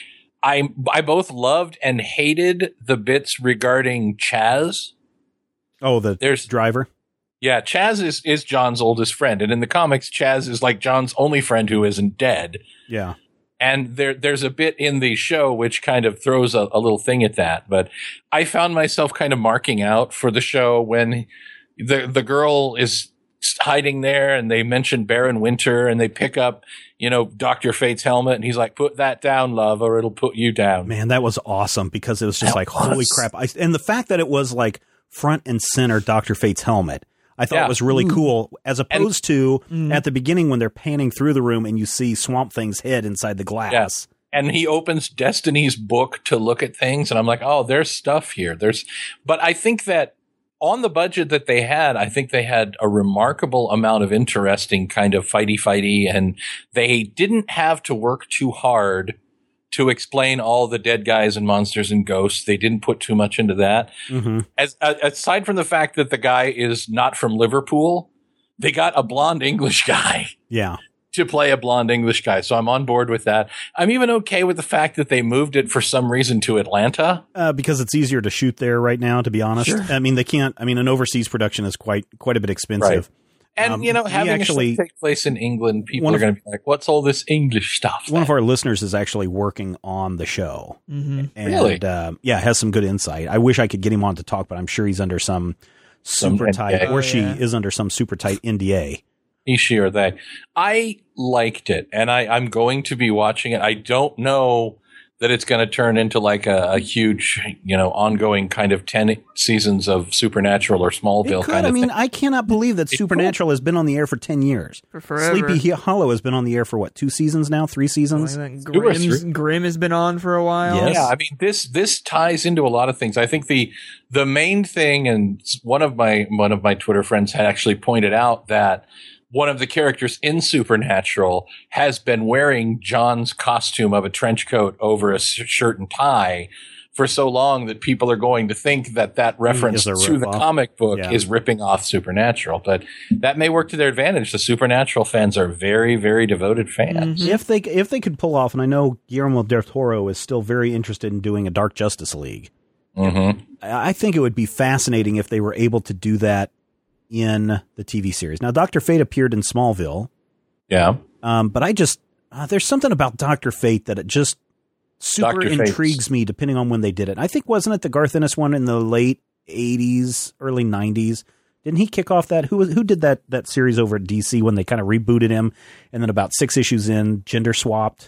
I I both loved and hated the bits regarding Chaz.
Oh, the
There's
driver.
yeah, Chaz is is John's oldest friend, and in the comics, Chaz is like John's only friend who isn't dead.
Yeah.
And there, there's a bit in the show which kind of throws a, a little thing at that. But I found myself kind of marking out for the show when the the girl is hiding there, and they mention Baron Winter, and they pick up, you know, Doctor Fate's helmet, and he's like, "Put that down, love, or it'll put you down."
Man, that was awesome because it was just
That
like,
was.
holy crap. I, and the fact that it was like front and center Doctor Fate's helmet, I thought
Yeah.
was really
Ooh.
cool, as opposed to
Mm.
at the beginning when they're panning through the room and you see Swamp Thing's head inside the glass.
Yes. And he opens Destiny's book to look at things, and I'm like, oh, there's stuff here. There's, but I think that on the budget that they had, I think they had a remarkable amount of interesting kind of fighty fighty, and they didn't have to work too hard to explain all the dead guys and monsters and ghosts. They didn't put too much into that.
Mm-hmm.
As uh, aside from the fact that the guy is not from Liverpool, they got a blonde English guy
Yeah.
to play a blonde English guy. So I'm on board with that. I'm even okay with the fact that they moved it for some reason to Atlanta.
Uh, because it's easier to shoot there right now, to be honest.
Sure.
I mean, they can't, I mean, an overseas production is quite, quite a bit expensive.
And,
Um,
you know,
we
having
actually-
a show take place in England, people
One
are
of-
going to be like, what's all this English stuff?
One of our listeners is actually working on the show.
Mm-hmm.
And,
Really?
uh, yeah, has some good insight. I wish I could get him on to talk, but I'm sure he's under some
Some
super
N D A.
tight, or
Oh,
she
yeah.
is under some super tight N D A.
He, she, or they. I liked it, and I, I'm going to be watching it. I don't know that it's going to turn into like a, a huge, you know, ongoing kind of ten seasons of Supernatural or Smallville
It could.
kind
I
of
mean,
thing.
I cannot believe that
It
Supernatural has been on the air for ten years.
For forever.
Sleepy Hollow has been on the air for what, two seasons now? Three seasons?
Like that.
Two or
Grimm's,
three.
Grimm has been on for a while.
Yes.
Yeah, I mean this this ties into a lot of things. I think the the main thing, and one of my one of my Twitter friends had actually pointed out that one of the characters in Supernatural has been wearing John's costume of a trench coat over a s- shirt and tie for so long that people are going to think that that reference
Is a
to the
rip-off.
comic book
Yeah.
is ripping off Supernatural. But that may work to their advantage. The Supernatural fans are very, very devoted fans.
Mhm.
If they if they could pull off, and I know Guillermo del Toro is still very interested in doing a Dark Justice League.
Mm-hmm.
I I think it would be fascinating if they were able to do that in the T V series. Now, Doctor Fate appeared in Smallville,
Yeah.
um, but I just uh, there's something about Doctor Fate that it just super
Doctor Fate's-
intrigues me, depending on when they did it. I think wasn't it the Garth Ennis one in the late eighties, early nineties? Didn't he kick off that? Who was who did that that series over at D C when they kind of rebooted him, and then about six issues in, gender swapped?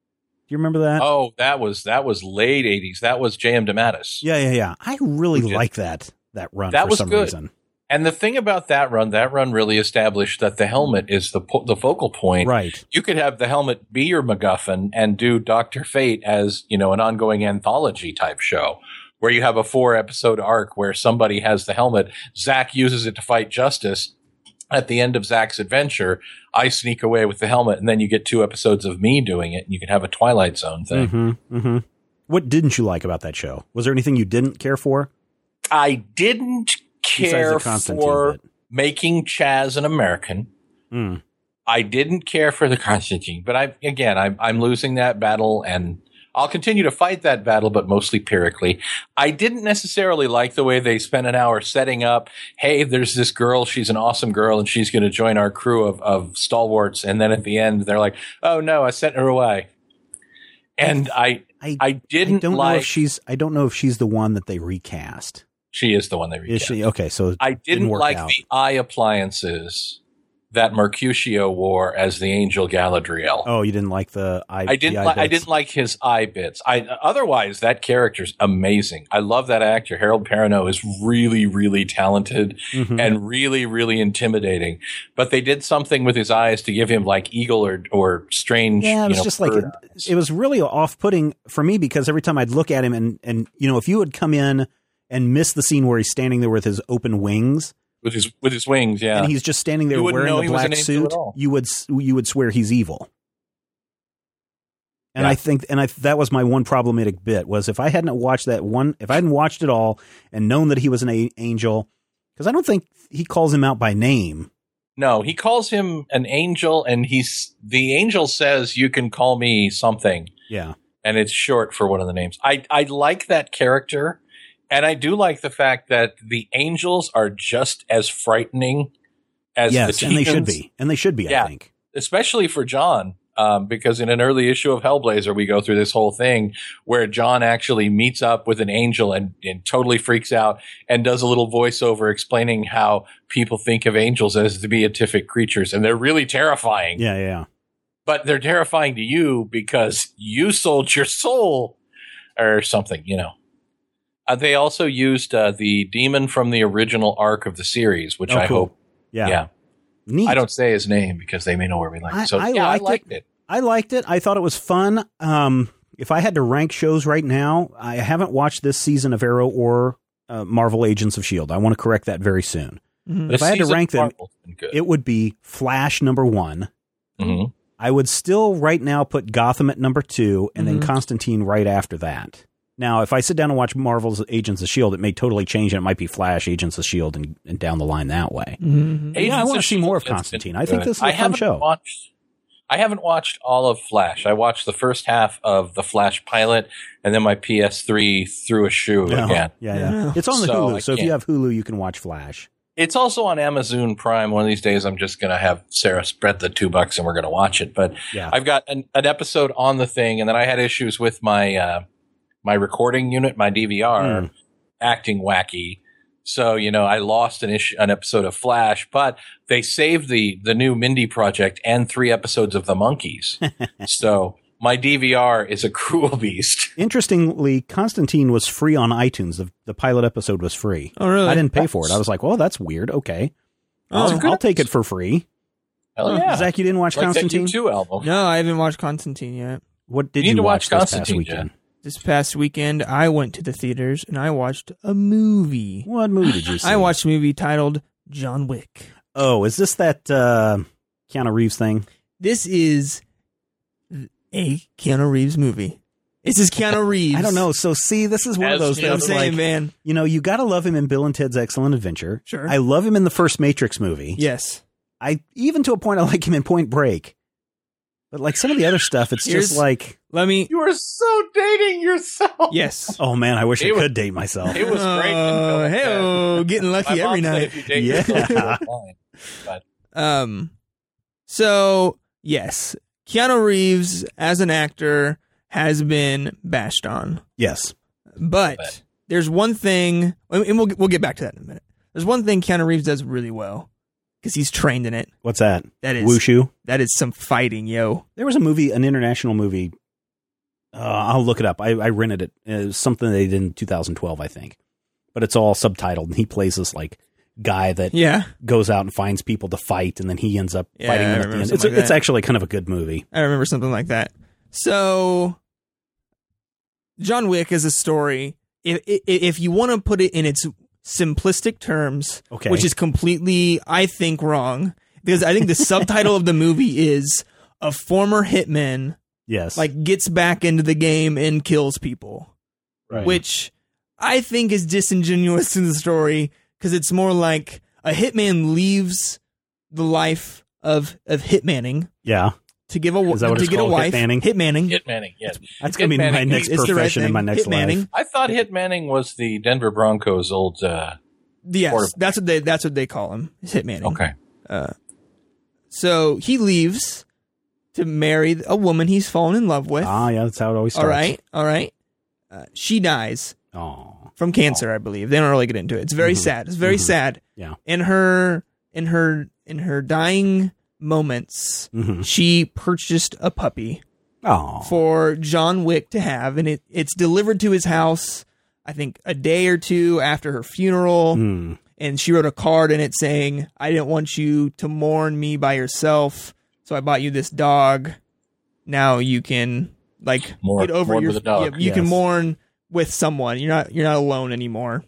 Do you remember that?
Oh, that was that was late eighties. That was J M DeMatteis.
Yeah, yeah, yeah. I really
Who did-
like that that run
That
for
was
some
good.
reason.
And the thing about that run, that run really established that the helmet is the po- the focal point.
Right.
You could have the helmet be your MacGuffin and do Doctor Fate as, you know, an ongoing anthology type show where you have a four episode arc where somebody has the helmet. Zack uses it to fight Justice. At the end of Zack's adventure, I sneak away with the helmet, and then you get two episodes of me doing it, and you can have a Twilight Zone thing.
Mm-hmm, mm-hmm. What didn't you like about that show? Was there anything you didn't care for?
I didn't
Besides
care
the Constantine
for
bit.
making Chaz an American.
Mm.
I didn't care for the Constantine, but I again, I'm I'm losing that battle, and I'll continue to fight that battle, but mostly pyrrhically. I didn't necessarily like the way they spent an hour setting up. Hey, there's this girl; she's an awesome girl, and she's going to join our crew of of stalwarts. And then at the end, they're like, "Oh no, I sent her away." And I
I
I didn't
I don't know
like.
if she's I don't know if she's the one that they recast.
she is the one they
Is
recast.
she okay? So it
I didn't
work
like
out.
the eye appliances that Mercutio wore as the Angel Galadriel.
Oh, you didn't like the eye.
I didn't
the eye
like. I
bits?
didn't like his eye bits. I otherwise that character's amazing. I love that actor. Harold Perrineau is really, really talented
Mhm.
and really, really intimidating. But they did something with his eyes to give him like eagle or or strange.
Yeah, it
you
was
know,
just like
bird
it,
eyes.
it was really off-putting for me because every time I'd look at him and and you know if you would come in and miss the scene where he's standing there with his open wings
with his with his wings. Yeah,
and he's just standing there
You wouldn't
wearing
know
the
he was
black
an angel
suit,
at all.
you would s- you would swear he's evil. And
Yeah.
I think, and I that was my one problematic bit was if I hadn't watched that one, if I hadn't watched it all and known that he was an a- angel, because I don't think he calls him out by name.
No, he calls him an angel, and he's the angel says, "You can call me something."
Yeah,
And it's short for one of the names. I I like that character, and I do like the fact that the angels are just as frightening as
yes,
the
and they should
demons,
be, and they should be.
Yeah.
I think.
especially for John. Um, because in an early issue of Hellblazer, we go through this whole thing where John actually meets up with an angel and, and totally freaks out and does a little voiceover explaining how people think of angels as the beatific creatures. And they're really terrifying.
Yeah, yeah.
But they're terrifying to you because you sold your soul or something, you know. Uh, they also used uh, the demon from the original arc of the series, which
Oh,
I
cool.
hope.
Yeah.
Yeah.
Neat.
I don't say his name because they may know where we like
I-
it. So
I
yeah,
liked
I liked it.
it. I liked it. I thought it was fun. Um, if I had to rank shows right now, I haven't watched this season of Arrow or uh, Marvel Agents of S H I E L D. I want to correct that very soon.
Mhm.
But if I had to
season
rank them,
Marvel's been good.
it would be Flash number one.
Mhm.
I would still right now put Gotham at number two and
Mhm.
then Constantine right after that. Now, if I sit down and watch Marvel's Agents of S H I E L D, it may totally change and it might be Flash, Agents of S H I E L D, and, and down the line that way.
Mhm.
But yeah, I
Agents
want
of
to see more of
S H I E L D has been
Constantine. I think
good.
this is a
I
fun
haven't
show.
Watched, I haven't watched all of Flash. I watched the first half of the Flash pilot, and then my P S three threw a shoe
Yeah,
again.
yeah, yeah.
Yeah.
It's on the
So
Hulu,
I
so if you
can't.
have Hulu, you can watch Flash.
It's also on Amazon Prime. One of these days, I'm just going to have Sarah spread the two bucks, and we're going to watch it. But
Yeah.
I've got an, an episode on the thing, and then I had issues with my uh, my recording unit, my D V R,
Mm.
acting wacky. So, you know, I lost an issue, an episode of Flash, but they saved the the new Mindy Project and three episodes of The Monkees. So my D V R is a cruel beast.
Interestingly, Constantine was free on iTunes. The, the pilot episode was free.
Oh, really?
I didn't pay for it. I was like, well, that's weird. Okay.
Oh,
I'll,
it's a
good
I'll take it for free.
Hell yeah.
Zach, you didn't watch
Like that
Constantine?
U two album.
No, I haven't watched Constantine yet.
What did
You
you,
need to
watch,
watch
this past
Constantine,
weekend?
This past weekend, I went to the theaters and I watched a movie.
What movie did you see?
I watched a movie titled John Wick.
Oh, is this that uh, Keanu Reeves thing?
This is a Keanu Reeves movie. This is Keanu Reeves.
I don't know. So, see, this is one of
As
those
You know what
things
I'm saying,
like,
man?
you know, you got to love him in Bill and Ted's Excellent Adventure.
Sure.
I love him in the first Matrix movie.
Yes.
I even to a point I like him in Point Break. But like some of the other stuff, it's
Here's-
just like,
Let me.
You are so dating yourself.
Yes.
oh man, I wish I
It was-
could date myself.
It was great. in Bill
Oh,
and Ted.
hey, getting
My
lucky
mom
every
said
night.
If you date
Yeah.
yourself, you're fine. But
Um, so yes, Keanu Reeves as an actor has been bashed on,
Yes.
but
Bet.
there's one thing, and we'll we'll get back to that in a minute. There's one thing Keanu Reeves does really well because he's trained in it.
What's that?
That is
Wushu.
that is some fighting, yo.
There was a movie, an international movie. Uh, I'll look it up. I, I rented it. It was something they did in two thousand twelve, I think. But it's all subtitled, and he plays this like guy that
Yeah,
goes out and finds people to fight, and then he ends up
Yeah,
fighting
I
them at the
remember
end.
something
It's,
like
it's
that.
actually kind of a good movie.
I remember something like that. So, John Wick is a story. If if, if you want to put it in its simplistic terms,
Okay.
which is completely, I think, wrong, because I think the subtitle of the movie is a former hitman
Yes.
like gets back into the game and kills people,
right.
which I think is disingenuous in the story because it's more like a hitman leaves the life of of hitmanning
yeah.
to give a
Is that what
to
it's
get
called?
a wife.
Hitmanning?
Hitmanning.
Hitmanning, yes.
That's going to be my
Hitmanning.
next
It's the right
profession in
thing.
my next
Hitmanning.
life.
I thought Hitmanning was the Denver Broncos' old. Uh,
Yes,
Quarterback.
that's what they that's what they call him. Is hitmanning.
okay.
Uh, so he leaves to marry a woman he's fallen in love with.
Ah, yeah, that's how it always starts.
all right, all right. Uh, she dies
Oh,
from cancer, I believe. They don't really get into it. It's very
Mhm.
sad. It's very
Mhm.
sad.
yeah.
In her in her in her dying moments,
Mm-hmm.
she purchased a puppy
Oh,
for John Wick to have, and it, it's delivered to his house, I think, a day or two after her funeral.
mm.
And she wrote a card in it saying, I didn't want you to mourn me by yourself, so I bought you this dog. Now you can, like,
Mourn-
get over
mourn
your...
with a dog.
yeah, you can
Yes.
mourn with someone. You're not You're not alone anymore.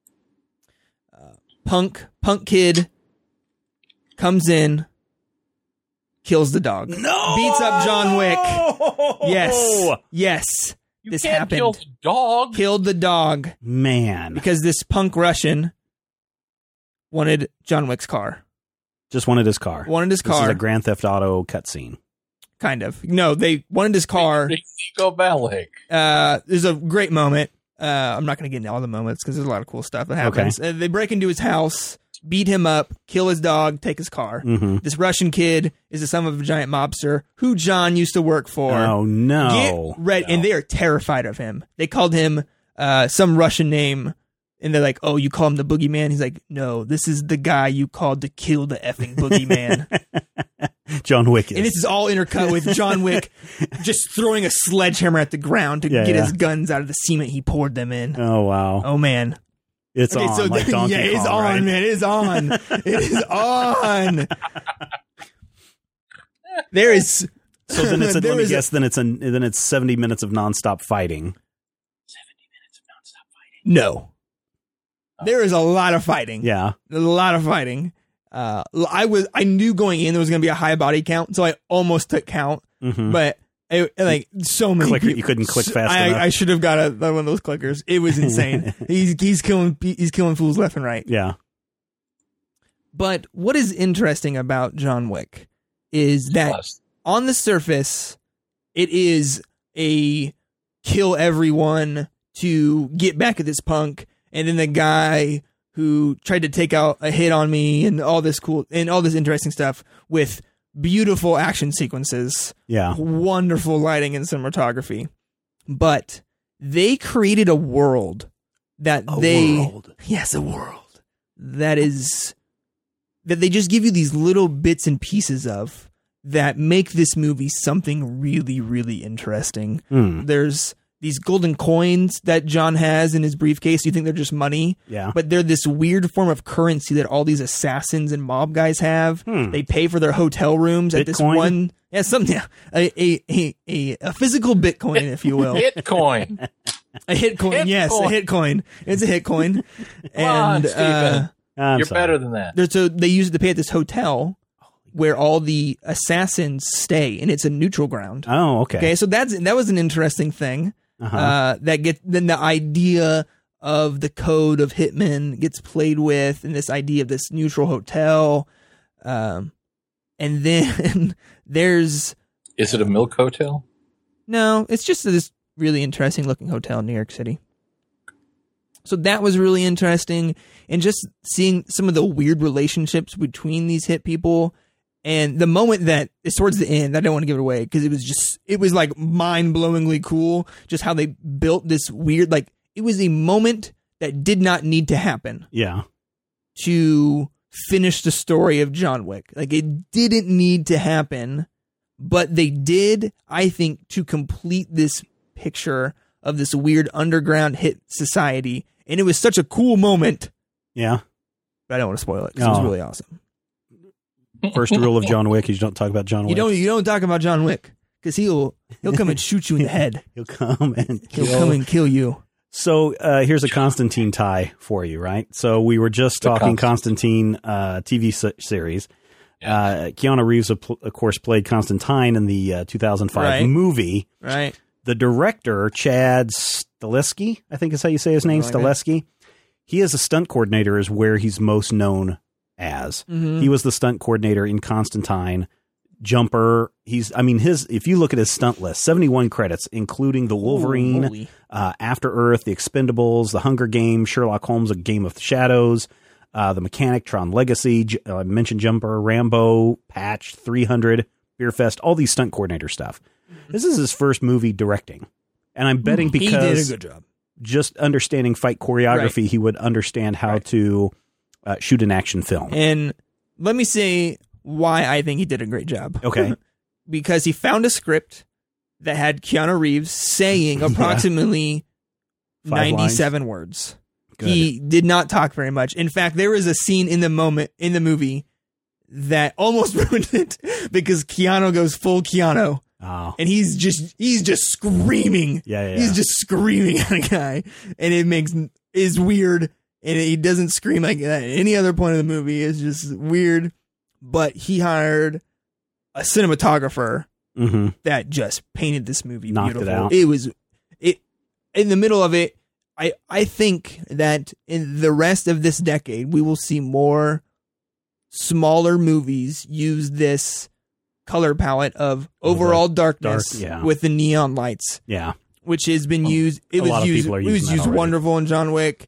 Uh, punk, punk kid comes in, kills the dog.
No,
Beats up John Wick. Yes. Yes.
You
This
can't
happened.
kill the dog.
Killed the dog
man.
because this punk Russian wanted John Wick's car.
Just wanted his car.
Wanted his
This is
car.
a Grand Theft Auto cutscene.
Kind of. No, they wanted his car.
Nico Bellic.
Uh, there's a great moment. Uh, I'm not going to get into all the moments because there's a lot of cool stuff that happens. Uh, they break into his house. beat him up, kill his dog, take his car.
Mm-hmm.
This Russian kid is the son of a giant mobster who John used to work for.
Oh, no.
Get red,
no.
And they are terrified of him. They called him uh, some Russian name, and they're like, oh, you call him the boogeyman? He's like, no, this is the guy you called to kill the effing boogeyman.
John Wick is.
And this is all intercut with John Wick just throwing a sledgehammer at the ground to
Yeah,
get
yeah.
his guns out of the cement he poured them in.
Oh, wow.
Oh, man.
It's
Okay,
on,
so
like
then-
Donkey
yeah, it's
Kong,
on,
right?
man. It is on. It is on. There is.
So then it's a,
there
let me
is a-
guess. Then it's a, then it's seventy minutes of nonstop fighting.
No. There is a lot of fighting.
Yeah.
A lot of fighting. Uh, I was I knew going in there was going to be a high body count, so I almost took count,
Mm-hmm.
but it, like so many
Clicker-
people-
you couldn't click fast
I,
enough.
I should have got a, one of those clickers. It was insane. he's he's killing he's killing fools left and right.
Yeah.
But what is interesting about John Wick is that
Plus,
on the surface, it is a kill everyone to get back at this punk, and then the guy who tried to take out a hit on me and all this cool and all this interesting stuff with beautiful action sequences,
Yeah.
wonderful lighting and cinematography. But they created a world that
A
they
world.
yes, a world that is that they just give you these little bits and pieces of that make this movie something really, really interesting.
Hmm.
There's these golden coins that John has in his briefcase. You think they're just money,
Yeah.
but they're this weird form of currency that all these assassins and mob guys have.
Hmm.
They pay for their hotel rooms at this
Bitcoin?
one, yeah, something, yeah, a, a, a, a, a physical Bitcoin, if you will.
Bitcoin.
A hit coin,
Hit
yes,
coin.
a hit coin. It's a hit coin.
Come on,
and
Stephen.
uh,
I'm
You're
sorry.
better than that.
there's so they use it to pay at this hotel where all the assassins stay, and it's a neutral ground.
Oh, okay.
Okay, so that's that was an interesting thing.
Uh-huh.
Uh, that get then the idea of the code of Hitman gets played with, and this idea of this neutral hotel, um, and then there's
Is it a milk hotel?
no, it's just this really interesting looking hotel in New York City. So that was really interesting, and just seeing some of the weird relationships between these hit people. And the moment that it's towards the end, I don't want to give it away because it was just, it was like mind blowingly cool. Just how they built this weird, like, it was a moment that did not need to happen
Yeah.
to finish the story of John Wick. Like, it didn't need to happen, but they did, I think, to complete this picture of this weird underground hit society. And it was such a cool moment,
Yeah.
but I don't want to spoil it because it was
Oh.
really awesome.
First rule of John Wick is you don't talk about John Wick.
You don't you don't talk about John Wick because he'll he'll come and shoot you in the head.
He'll come and
He'll
kill.
come and kill you.
So uh, here's a Constantine tie for you, right? So we were just
The
talking Constantine uh, T V se- series. Uh, Keanu Reeves, of, pl- of course, played Constantine in the uh, two thousand five
Right.
movie.
Right.
The director, Chad Stileski, I think is how you say his name,
Something like that.
Stileski. He is a stunt coordinator, is where he's most known as.
Mhm.
He was the stunt coordinator in Constantine, Jumper. He's, I mean, his. If you look at his stunt list, seventy-one credits, including the Wolverine,
Ooh, holy.
uh, After Earth, The Expendables, The Hunger Games, Sherlock Holmes, A Game of Shadows, uh, The Mechanic, Tron Legacy. J- uh, I mentioned Jumper, Rambo, Patch, three hundred, Beer Fest, all these stunt coordinator stuff. This is his first movie directing, and I'm betting
he
because
did a good job.
just understanding fight choreography, he would understand how
Right.
to uh, shoot an action film.
And let me say why I think he did a great job.
Okay.
Because he found a script that had Keanu Reeves saying approximately
Five
ninety-seven words.
Good.
He did not talk very much. In fact, there was a scene in the moment in the movie that almost ruined it because Keanu goes full Keanu
Oh,
and he's just he's just screaming.
yeah, yeah.
He's
yeah.
just screaming at a guy, and it makes is weird, and he doesn't scream like that at any other point of the movie. It's just weird. But he hired a cinematographer
hmm
that just painted this movie
Knocked it
beautiful.
out.
It was it in the middle of it. I I think that in the rest of this decade, we will see more smaller movies use this color palette of overall darkness
dark, yeah.
with the neon lights,
Yeah.
which has been used. It
a
was
lot of
used.
people are
It was
using that
used
already.
wonderful in John Wick.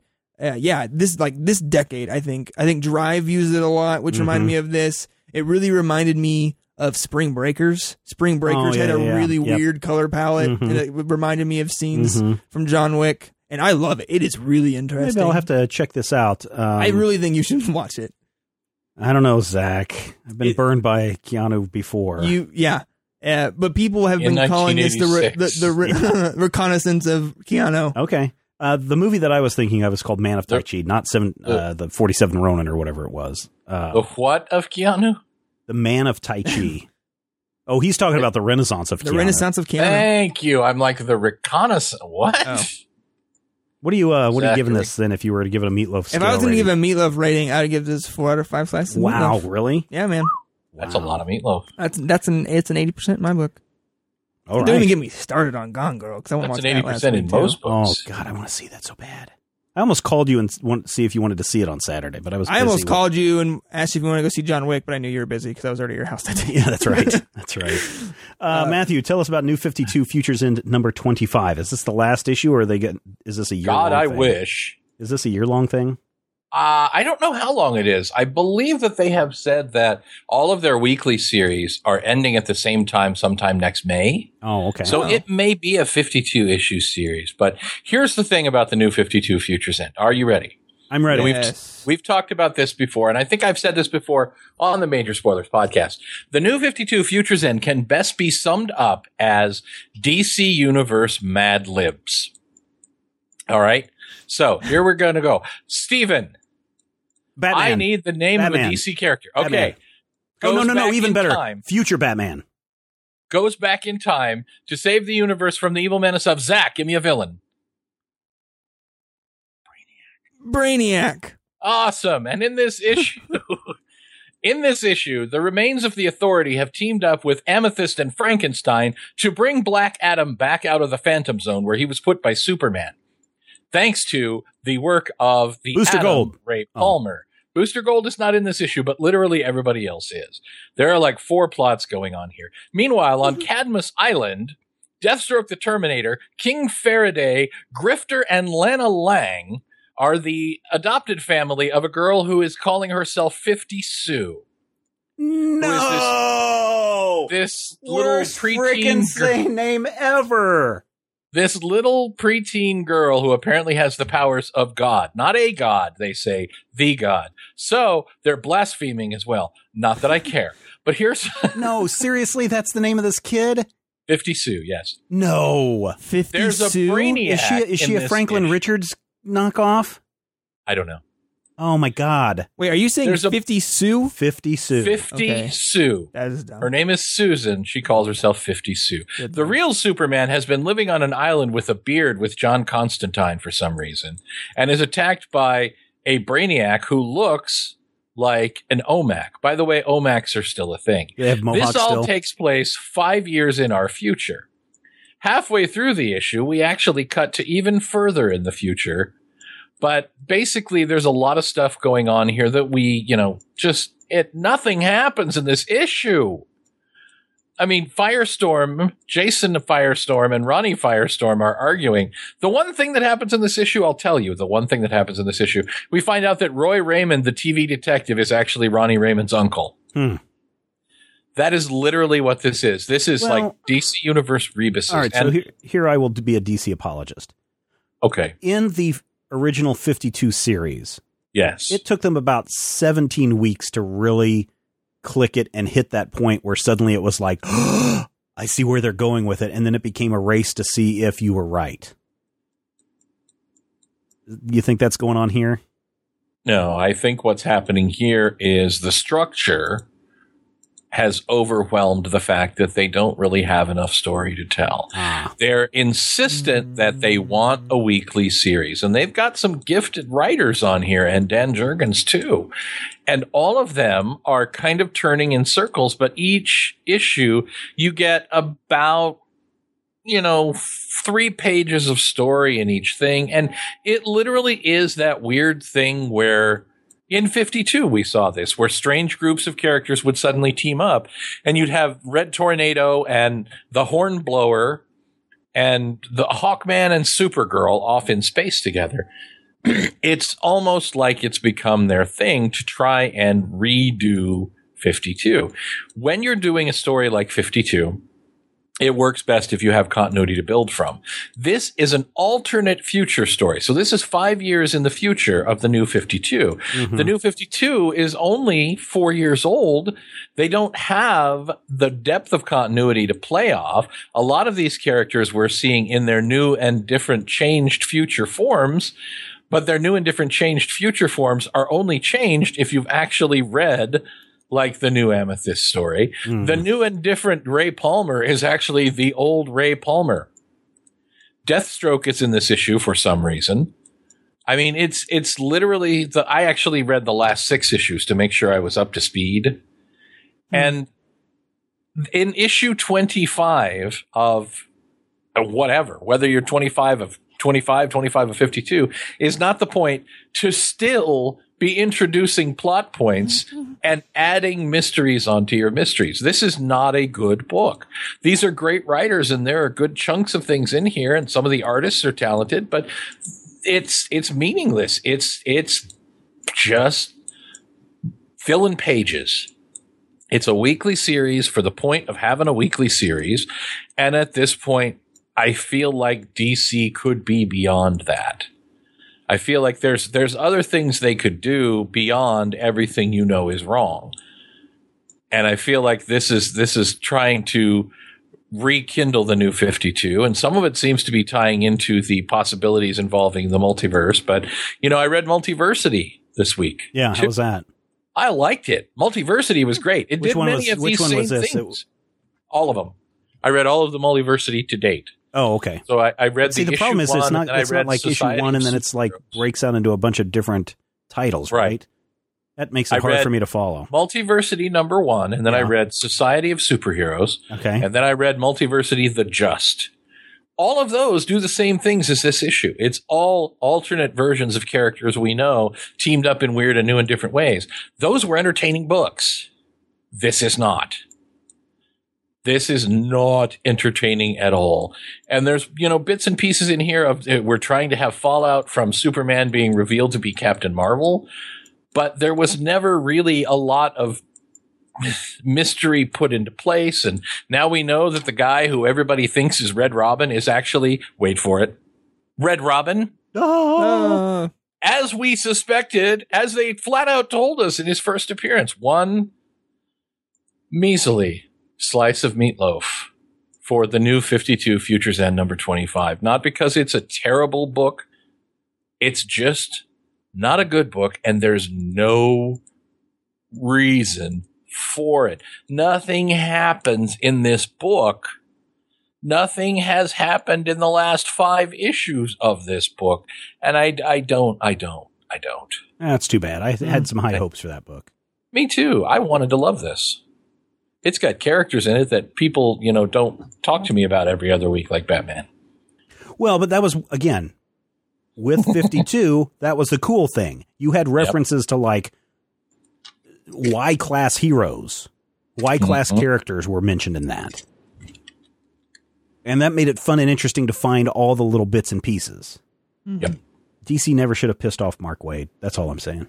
uh, yeah, this like this decade, I think. I think Drive used it a lot, which
Mhm.
reminded me of this. It really reminded me of Spring Breakers. Spring Breakers
Oh, yeah,
had a
yeah.
really
Yep.
weird color palette,
Mhm.
and it reminded me of scenes
Mhm.
from John Wick. And I love it. It is really interesting.
Maybe I'll have to check this out. Um,
I really think you should watch it.
I don't know, Zach. I've been
It-
burned by Keanu before.
You, yeah. Uh, but people have
In
been calling this the re- the,
nineteen
the re- reconnaissance of Keanu.
Okay. Uh, the movie that I was thinking of is called Man of Tai Chi, not seven, uh, the forty-seven Ronin or whatever it was. Uh,
The what of Keanu?
the Man of Tai Chi. Oh, he's talking about the Renaissance of
The
Keanu.
Renaissance of Keanu.
Thank you. I'm like the reconnaissance. What?
Oh.
What are you? Uh, what are you giving
Exactly.
this then? If you were to give it a meatloaf,
If I was going to give a meatloaf rating, I would give this four out of five slices. of
wow,
meatloaf.
really?
Yeah, man.
That's
Wow.
a lot of meatloaf.
That's that's an it's an eighty percent in my book.
All
Don't even
right.
get me started on Gone Girl because I want to
That's
watch
an eighty
that last
percent in
week, too.
most
Oh
books.
God, I want to see that so bad. I almost called you and s- want to see if you wanted to see it on Saturday, but I was.
I
busy
almost
with-
called you and asked you if you want to go see John Wick, but I knew you were busy because I was already at your house that day.
Yeah, that's right. That's right. Uh, Matthew, tell us about New fifty-two Futures End number twenty-five. Is this the last issue, or are they get? Is this a year?
God, I
thing?
wish.
Is this a year long thing?
Uh, I don't know how long it is. I believe that they have said that all of their weekly series are ending at the same time sometime next May.
Oh, okay.
So
Wow.
it may be a fifty-two issue series. But here's the thing about the New fifty-two Futures End. Are you ready?
I'm ready.
We've,
Yes.
we've talked about this before, and I think I've said this before on the Major Spoilers podcast. The New fifty-two Futures End can best be summed up as D C Universe Mad Libs. All right? So here we're going to go. Steven,
Batman.
I need the name
Batman.
of a D C character. Okay.
Batman. Oh, no,
Goes
no, no.
back
Even
in
better.
time-
Future Batman.
goes back in time to save the universe from the evil menace of Zach. Give me a villain.
Brainiac.
Awesome. And in this issue, in this issue, the remains of the Authority have teamed up with Amethyst and Frankenstein to bring Black Adam back out of the Phantom Zone where he was put by Superman. Thanks to the work of the
Booster
Atom,
Gold.
Ray
Oh.
Palmer. Booster Gold is not in this issue, but literally everybody else is. There are like four plots going on here. Meanwhile, on Cadmus Island, Deathstroke the Terminator, King Faraday, Grifter, and Lana Lang are the adopted family of a girl who is calling herself fifty Sue.
No.
This little
Worst
preteen
freaking
girl.
say name ever.
This little preteen girl who apparently has the powers of God. Not a God, they say, the God. So they're blaspheming as well. Not that I care. But here's
No, seriously, that's the name of this kid?
fifty Sue, yes.
No.
fifty
There's a
Sue.
Brainiac.
Is she is she
in
a
this
Franklin
issue.
Richards knockoff?
I don't know.
Oh my God.
Wait, are you saying
There's a-
fifty Sue?
fifty Sue.
fifty
Okay.
Sue.
That is dumb.
Her name is Susan. She calls herself fifty Sue.
Good
The
one.
real Superman has been living on an island with a beard with John Constantine for some reason and is attacked by a Brainiac who looks like an O M A C. By the way, O M A Cs are still a thing.
They have Mohawks
This all
still.
takes place five years in our future. Halfway through the issue, we actually cut to even further in the future. But basically, there's a lot of stuff going on here that we, you know, just it nothing happens in this issue. I mean, Firestorm, Jason Firestorm, and Ronnie Firestorm are arguing. The one thing that happens in this issue, I'll tell you, the one thing that happens in this issue, we find out that Roy Raymond, the T V detective, is actually Ronnie Raymond's uncle.
Hmm.
That is literally what this is. This is
Well-
like D C Universe Rebus.
All right, so
And-
here, here I will be a D C apologist.
okay.
In the original fifty-two series,
Yes.
it took them about seventeen weeks to really click it and hit that point where suddenly it was like, I see where they're going with it. And then it became a race to see if you were right. You think that's going on here?
No, I think what's happening here is the structure has overwhelmed the fact that they don't really have enough story to tell.
Ah.
They're insistent that they want a weekly series, and they've got some gifted writers on here, and Dan Jurgens too. And all of them are kind of turning in circles, but each issue you get about, you know, three pages of story in each thing. And it literally is that weird thing where in fifty-two, we saw this, where strange groups of characters would suddenly team up, and you'd have Red Tornado and the Hornblower and the Hawkman and Supergirl off in space together. it's almost like it's become their thing to try and redo fifty-two. When you're doing a story like fifty-two, it works best if you have continuity to build from. This is an alternate future story. So this is five years in the future of the New fifty-two. Mm-hmm. The New fifty-two is only four years old. They don't have the depth of continuity to play off. A lot of these characters we're seeing in their new and different changed future forms, but their new and different changed future forms are only changed if you've actually read like the new Amethyst story. Mm. The new and different Ray Palmer is actually the old Ray Palmer. Deathstroke is in this issue for some reason. I mean, it's it's literally the. I actually read the last six issues to make sure I was up to speed. Mm. And in issue twenty-five of whatever, whether you're twenty-five of twenty-five, twenty-five of fifty-two, is not the point to still be introducing plot points and adding mysteries onto your mysteries. This is not a good book. These are great writers, and there are good chunks of things in here, and some of the artists are talented, but it's it's meaningless. It's it's just filling pages. It's a weekly series for the point of having a weekly series, and at this point, I feel like D C could be beyond that. I feel like there's there's other things they could do beyond everything you know is wrong. And I feel like this is this is trying to rekindle the New fifty-two, and some of it seems to be tying into the possibilities involving the multiverse. But, you know, I read Multiversity this week.
Yeah, how was that?
I liked it. Multiversity was great. It
which
did many
was,
of
which
these
one
same
was this?
things.
It,
all of them. I read all of the Multiversity to date.
Oh, okay.
So I, I read
See,
the,
the problem
issue
is it's
one,
not, it's not like
Society
issue one and then it's like breaks out into a bunch of different titles, right? right? That makes it
I
hard for me to follow.
Multiversity number one, and then
yeah.
I read Society of Superheroes.
Okay.
And then I read Multiversity The Just. All of those do the same things as this issue. It's all alternate versions of characters we know teamed up in weird and new and different ways. Those were entertaining books. This is not. This is not entertaining at all. And there's, you know, bits and pieces in here of uh, we're trying to have fallout from Superman being revealed to be Captain Marvel, but there was never really a lot of mystery put into place. And now we know that the guy who everybody thinks is Red Robin is actually, wait for it, Red Robin.
Uh.
As we suspected, as they flat out told us in his first appearance, one measly slice of meatloaf for the New fifty-two Futures End number twenty-five. Not because it's a terrible book. It's just not a good book, and there's no reason for it. Nothing happens in this book. Nothing has happened in the last five issues of this book. And I, I don't, I don't, I don't.
That's too bad. I had some high hopes for that book.
Me too. I wanted to love this. It's got characters in it that people, you know, don't talk to me about every other week like Batman.
Well, but that was, again, with fifty-two, that was the cool thing. You had references yep. to like Y-class heroes. Y-class mm-hmm. characters were mentioned in that. And that made it fun and interesting to find all the little bits and pieces.
Yep.
D C never should have pissed off Mark Waid. That's all I'm saying.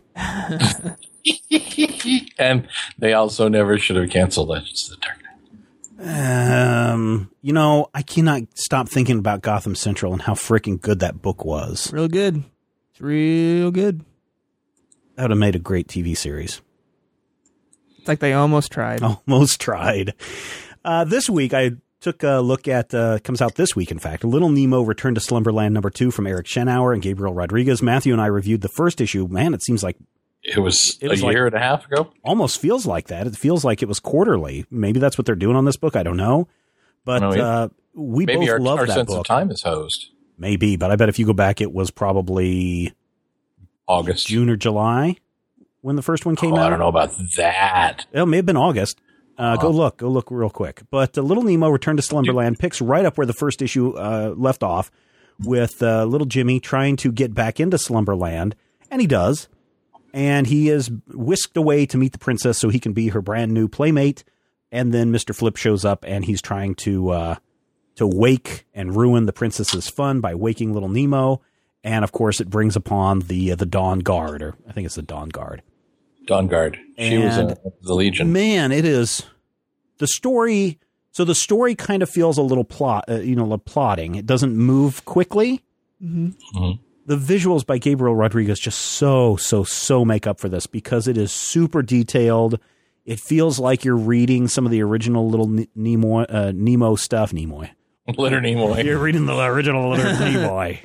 And they also never should have canceled Legends of the Dark
Knight. Um, you know, I cannot stop thinking about Gotham Central and how freaking good that book was.
Real good. It's real good.
That would have made a great T V series.
It's like they almost tried.
Almost tried. Uh, this week, I took a look at, uh, comes out this week, in fact, Little Nemo Return to Slumberland number two from Eric Schenauer and Gabriel Rodriguez. Matthew and I reviewed the first issue. Man, it seems like
It was,
it was
a
like,
year and a half ago.
Almost feels like that. It feels like it was quarterly. Maybe that's what they're doing on this book. I don't know. But
don't know
uh, we
Maybe
both
our,
love
our
that
sense
book.
of time is hosed.
Maybe, but I bet if you go back, it was probably
August,
June or July when the first one came
oh,
out.
I don't know about that.
It may have been August. Uh, go look. Go look real quick. But uh, Little Nemo Return to Slumberland picks right up where the first issue uh, left off with uh, little Jimmy trying to get back into Slumberland, and he does. And he is whisked away to meet the princess so he can be her brand new playmate. And then Mister Flip shows up, and he's trying to uh, to wake and ruin the princess's fun by waking little Nemo. And of course, it brings upon the uh, the Dawn Guard, or I think it's the Dawn Guard.
Dawn Guard. She
And
was a, the Legion.
Man, it is the story. So the story kind of feels a little plot, uh, you know, plotting. It doesn't move quickly.
Mm-hmm.
Mm-hmm.
The visuals by Gabriel Rodriguez just so, so, so make up for this because it is super detailed. It feels like you're reading some of the original little Nemo, uh, Nemo stuff. Nemo.
Leonard Nimoy.
You're reading the original Leonard Nimoy.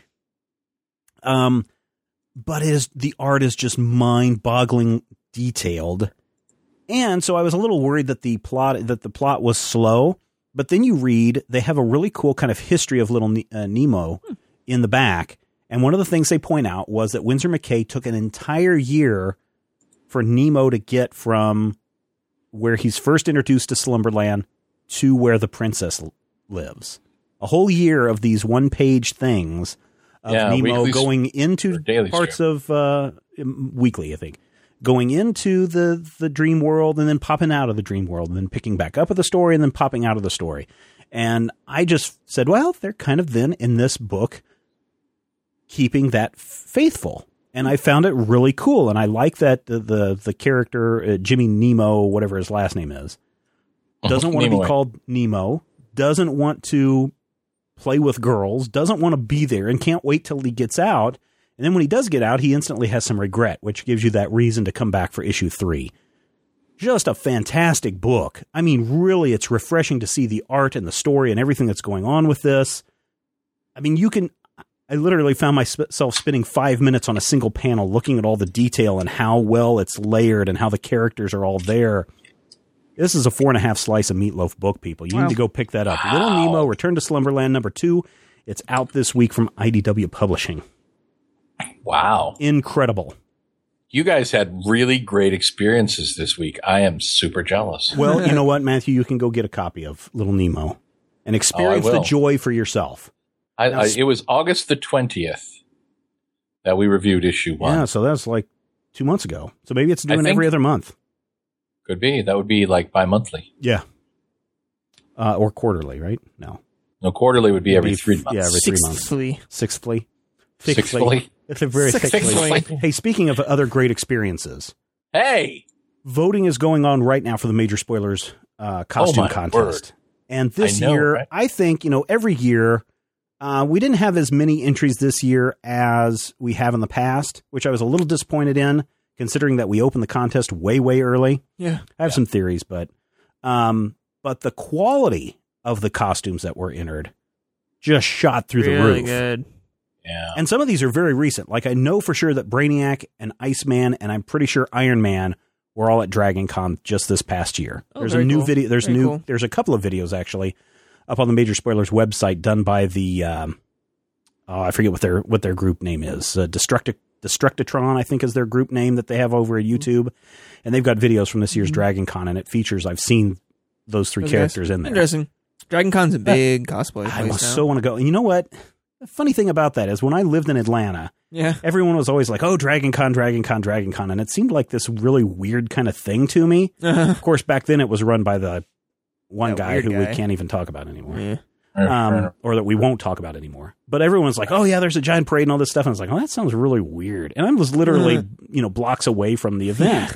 Um, but it is, the art is just mind-boggling detailed. And so I was a little worried that the plot that the plot was slow. But then you read, they have a really cool kind of history of little uh, Nemo hmm. in the back. And one of the things they point out was that Winsor McCay took an entire year for Nemo to get from where he's first introduced to Slumberland to where the princess lives. A whole year of these one-page things of
yeah,
Nemo going into parts
strip.
of uh, weekly, I think, going into the the dream world and then popping out of the dream world and then picking back up with the story and then popping out of the story. And I just said, well, they're kind of then in this book keeping that faithful. And I found it really cool. And I like that the the, the character, uh, Jimmy Nemo, whatever his last name is, doesn't want to be called Nemo, doesn't want to play with girls, doesn't want to be there, and can't wait till he gets out. And then when he does get out, he instantly has some regret, which gives you that reason to come back for issue three. Just a fantastic book. I mean, really, it's refreshing to see the art and the story and everything that's going on with this. I mean, you can... I literally found myself spending five minutes on a single panel looking at all the detail and how well it's layered and how the characters are all there. This is a four and a half slice of meatloaf book, people. You wow. need to go pick that up. Wow. Little Nemo, Return to Slumberland number two. It's out this week from I D W Publishing.
Wow.
Incredible.
You guys had really great experiences this week. I am super jealous.
Well, you know what, Matthew? You can go get a copy of Little Nemo and experience
oh,
the joy for yourself.
I, I, it was August the twentieth that we reviewed issue one.
Yeah, so that's like two months ago. So maybe it's doing every other month.
Could be. That would be like bi-monthly.
Yeah. Uh, or quarterly, right? No.
No, quarterly would be every
Maybe,
three months.
Yeah, every three months.
Sixthly.
Sixthly.
Sixthly.
It's a very
Sixthly.
thickly. Hey, speaking of other great experiences.
Hey!
Voting is going on right now for the Major Spoilers uh, costume
oh
contest.
Word.
And this
I know,
year,
right?
I think, you know, every year, uh, we didn't have as many entries this year as we have in the past, which I was a little disappointed in, considering that we opened the contest way, way early.
Yeah.
I have
yeah.
some theories, but um, but the quality of the costumes that were entered just shot through
really
the roof.
Good.
Yeah.
And some of these are very recent. Like I know for sure that Brainiac and Iceman and I'm pretty sure Iron Man were all at Dragon Con just this past year.
Oh,
there's a new
cool.
video. There's
very
new.
Cool.
There's a couple of videos actually up on the Major Spoilers website done by the. Um, oh, I forget what their what their group name is. Uh, Destructi- Destructitron, I think, is their group name that they have over at YouTube, and they've got videos from this year's mm-hmm. Dragon Con, and it features. I've seen those three those characters
guys.
in there.
Interesting. Dragon Con's a big cosplay place
I
now.
so want to go. And you know what? The funny thing about that is when I lived in Atlanta,
yeah,
everyone was always like, oh, Dragon Con, Dragon Con, Dragon Con. And it seemed like this really weird kind of thing to me. Uh-huh. Of course, back then it was run by the one
that
guy who
guy.
we can't even talk about anymore.
Yeah.
Um, or that we won't talk about anymore. But everyone's like, oh, yeah, there's a giant parade and all this stuff. And I was like, oh, that sounds really weird. And I was literally, uh-huh. you know, blocks away from the event.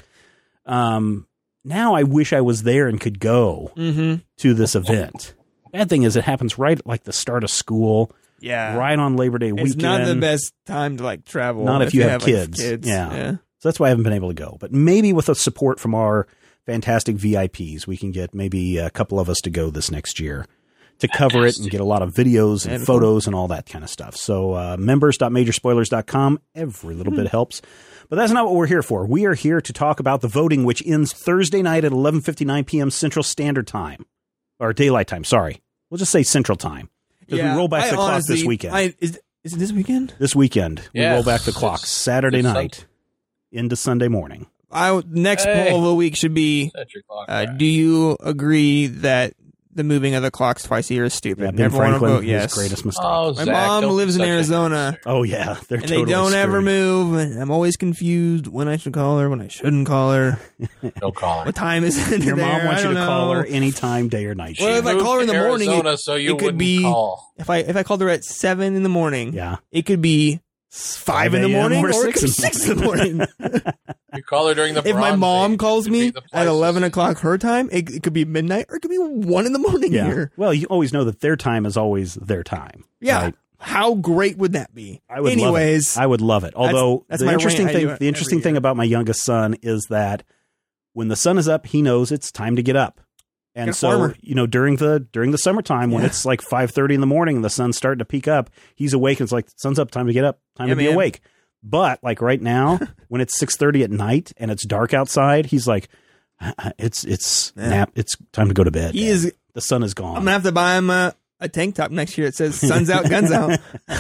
um, now I wish I was there and could go
mm-hmm.
to this event. Bad thing is it happens right at like the start of school.
Yeah.
Right on Labor Day weekend.
It's not the best time to like travel.
Not if, if you, you have, have kids.
Like, kids.
Yeah.
yeah.
So that's why I haven't been able to go. But maybe with the support from our fantastic V I Ps, we can get maybe a couple of us to go this next year to cover it and get a lot of videos and
Beautiful.
photos and all that kind of stuff. So uh, members dot major spoilers dot com. Every little mm-hmm. bit helps. But that's not what we're here for. We are here to talk about the voting, which ends Thursday night at eleven fifty-nine p.m. Central Standard Time. Or Daylight Time, sorry. We'll just say Central Time. Because
yeah,
we roll back
I
the
honestly,
clock this weekend.
I, is, is it this weekend?
This weekend.
Yes.
We roll back the clock
It's,
Saturday
it's
night
Sunday.
into Sunday morning.
I, next
Hey.
poll of the week should be,
Set your clock
uh,
back.
do you agree that the moving of the clocks twice a year is stupid?
Yeah, Ben
Everyone will
Franklin,
vote yes.
his greatest mistake.
Oh,
My
Zach,
mom
don't
lives
be
in
such a
Arizona.
hipster.
Oh, yeah. They're
And
totally
they don't ever
screwed.
move, and I'm always confused when I should call her, when I shouldn't call her.
Don't call her.
What time is it?
Your
there?
mom wants
I
you
don't
to call
know.
her anytime, day or night.
Well, if I
Moved
call her in
to
the morning,
Arizona
it-
so you
it could
wouldn't
be-
call.
If I if I called her at seven in the morning,
Yeah.
it could be five in the morning, or, or it could be six in the morning.
You call her during the
If my mom
age,
calls me at eleven o'clock her time, it, it could be midnight, or it could be one in the morning
yeah.
here.
Well, you always know that their time is always their time.
Yeah.
Right?
How great would that be?
I would
Anyways,
love it. I would love it. Although
that's, that's
the
my
interesting
rant.
thing, the interesting thing about my youngest son is that when the sun is up, he knows it's time to get up. And
Good
so,
farmer.
you know, during the during the summertime when
Yeah.
it's like five thirty in the morning and the sun's starting to peak up, he's awake and it's like, sun's up, time to get up, time
Yeah,
to be
man.
awake. But like right now, when it's six thirty at night and it's dark outside, he's like, it's it's
Yeah.
nap, it's time to go to bed.
He
Dad.
is.
The sun is gone.
I'm gonna have to buy him a, a tank top next year. It says "Sun's out, guns out."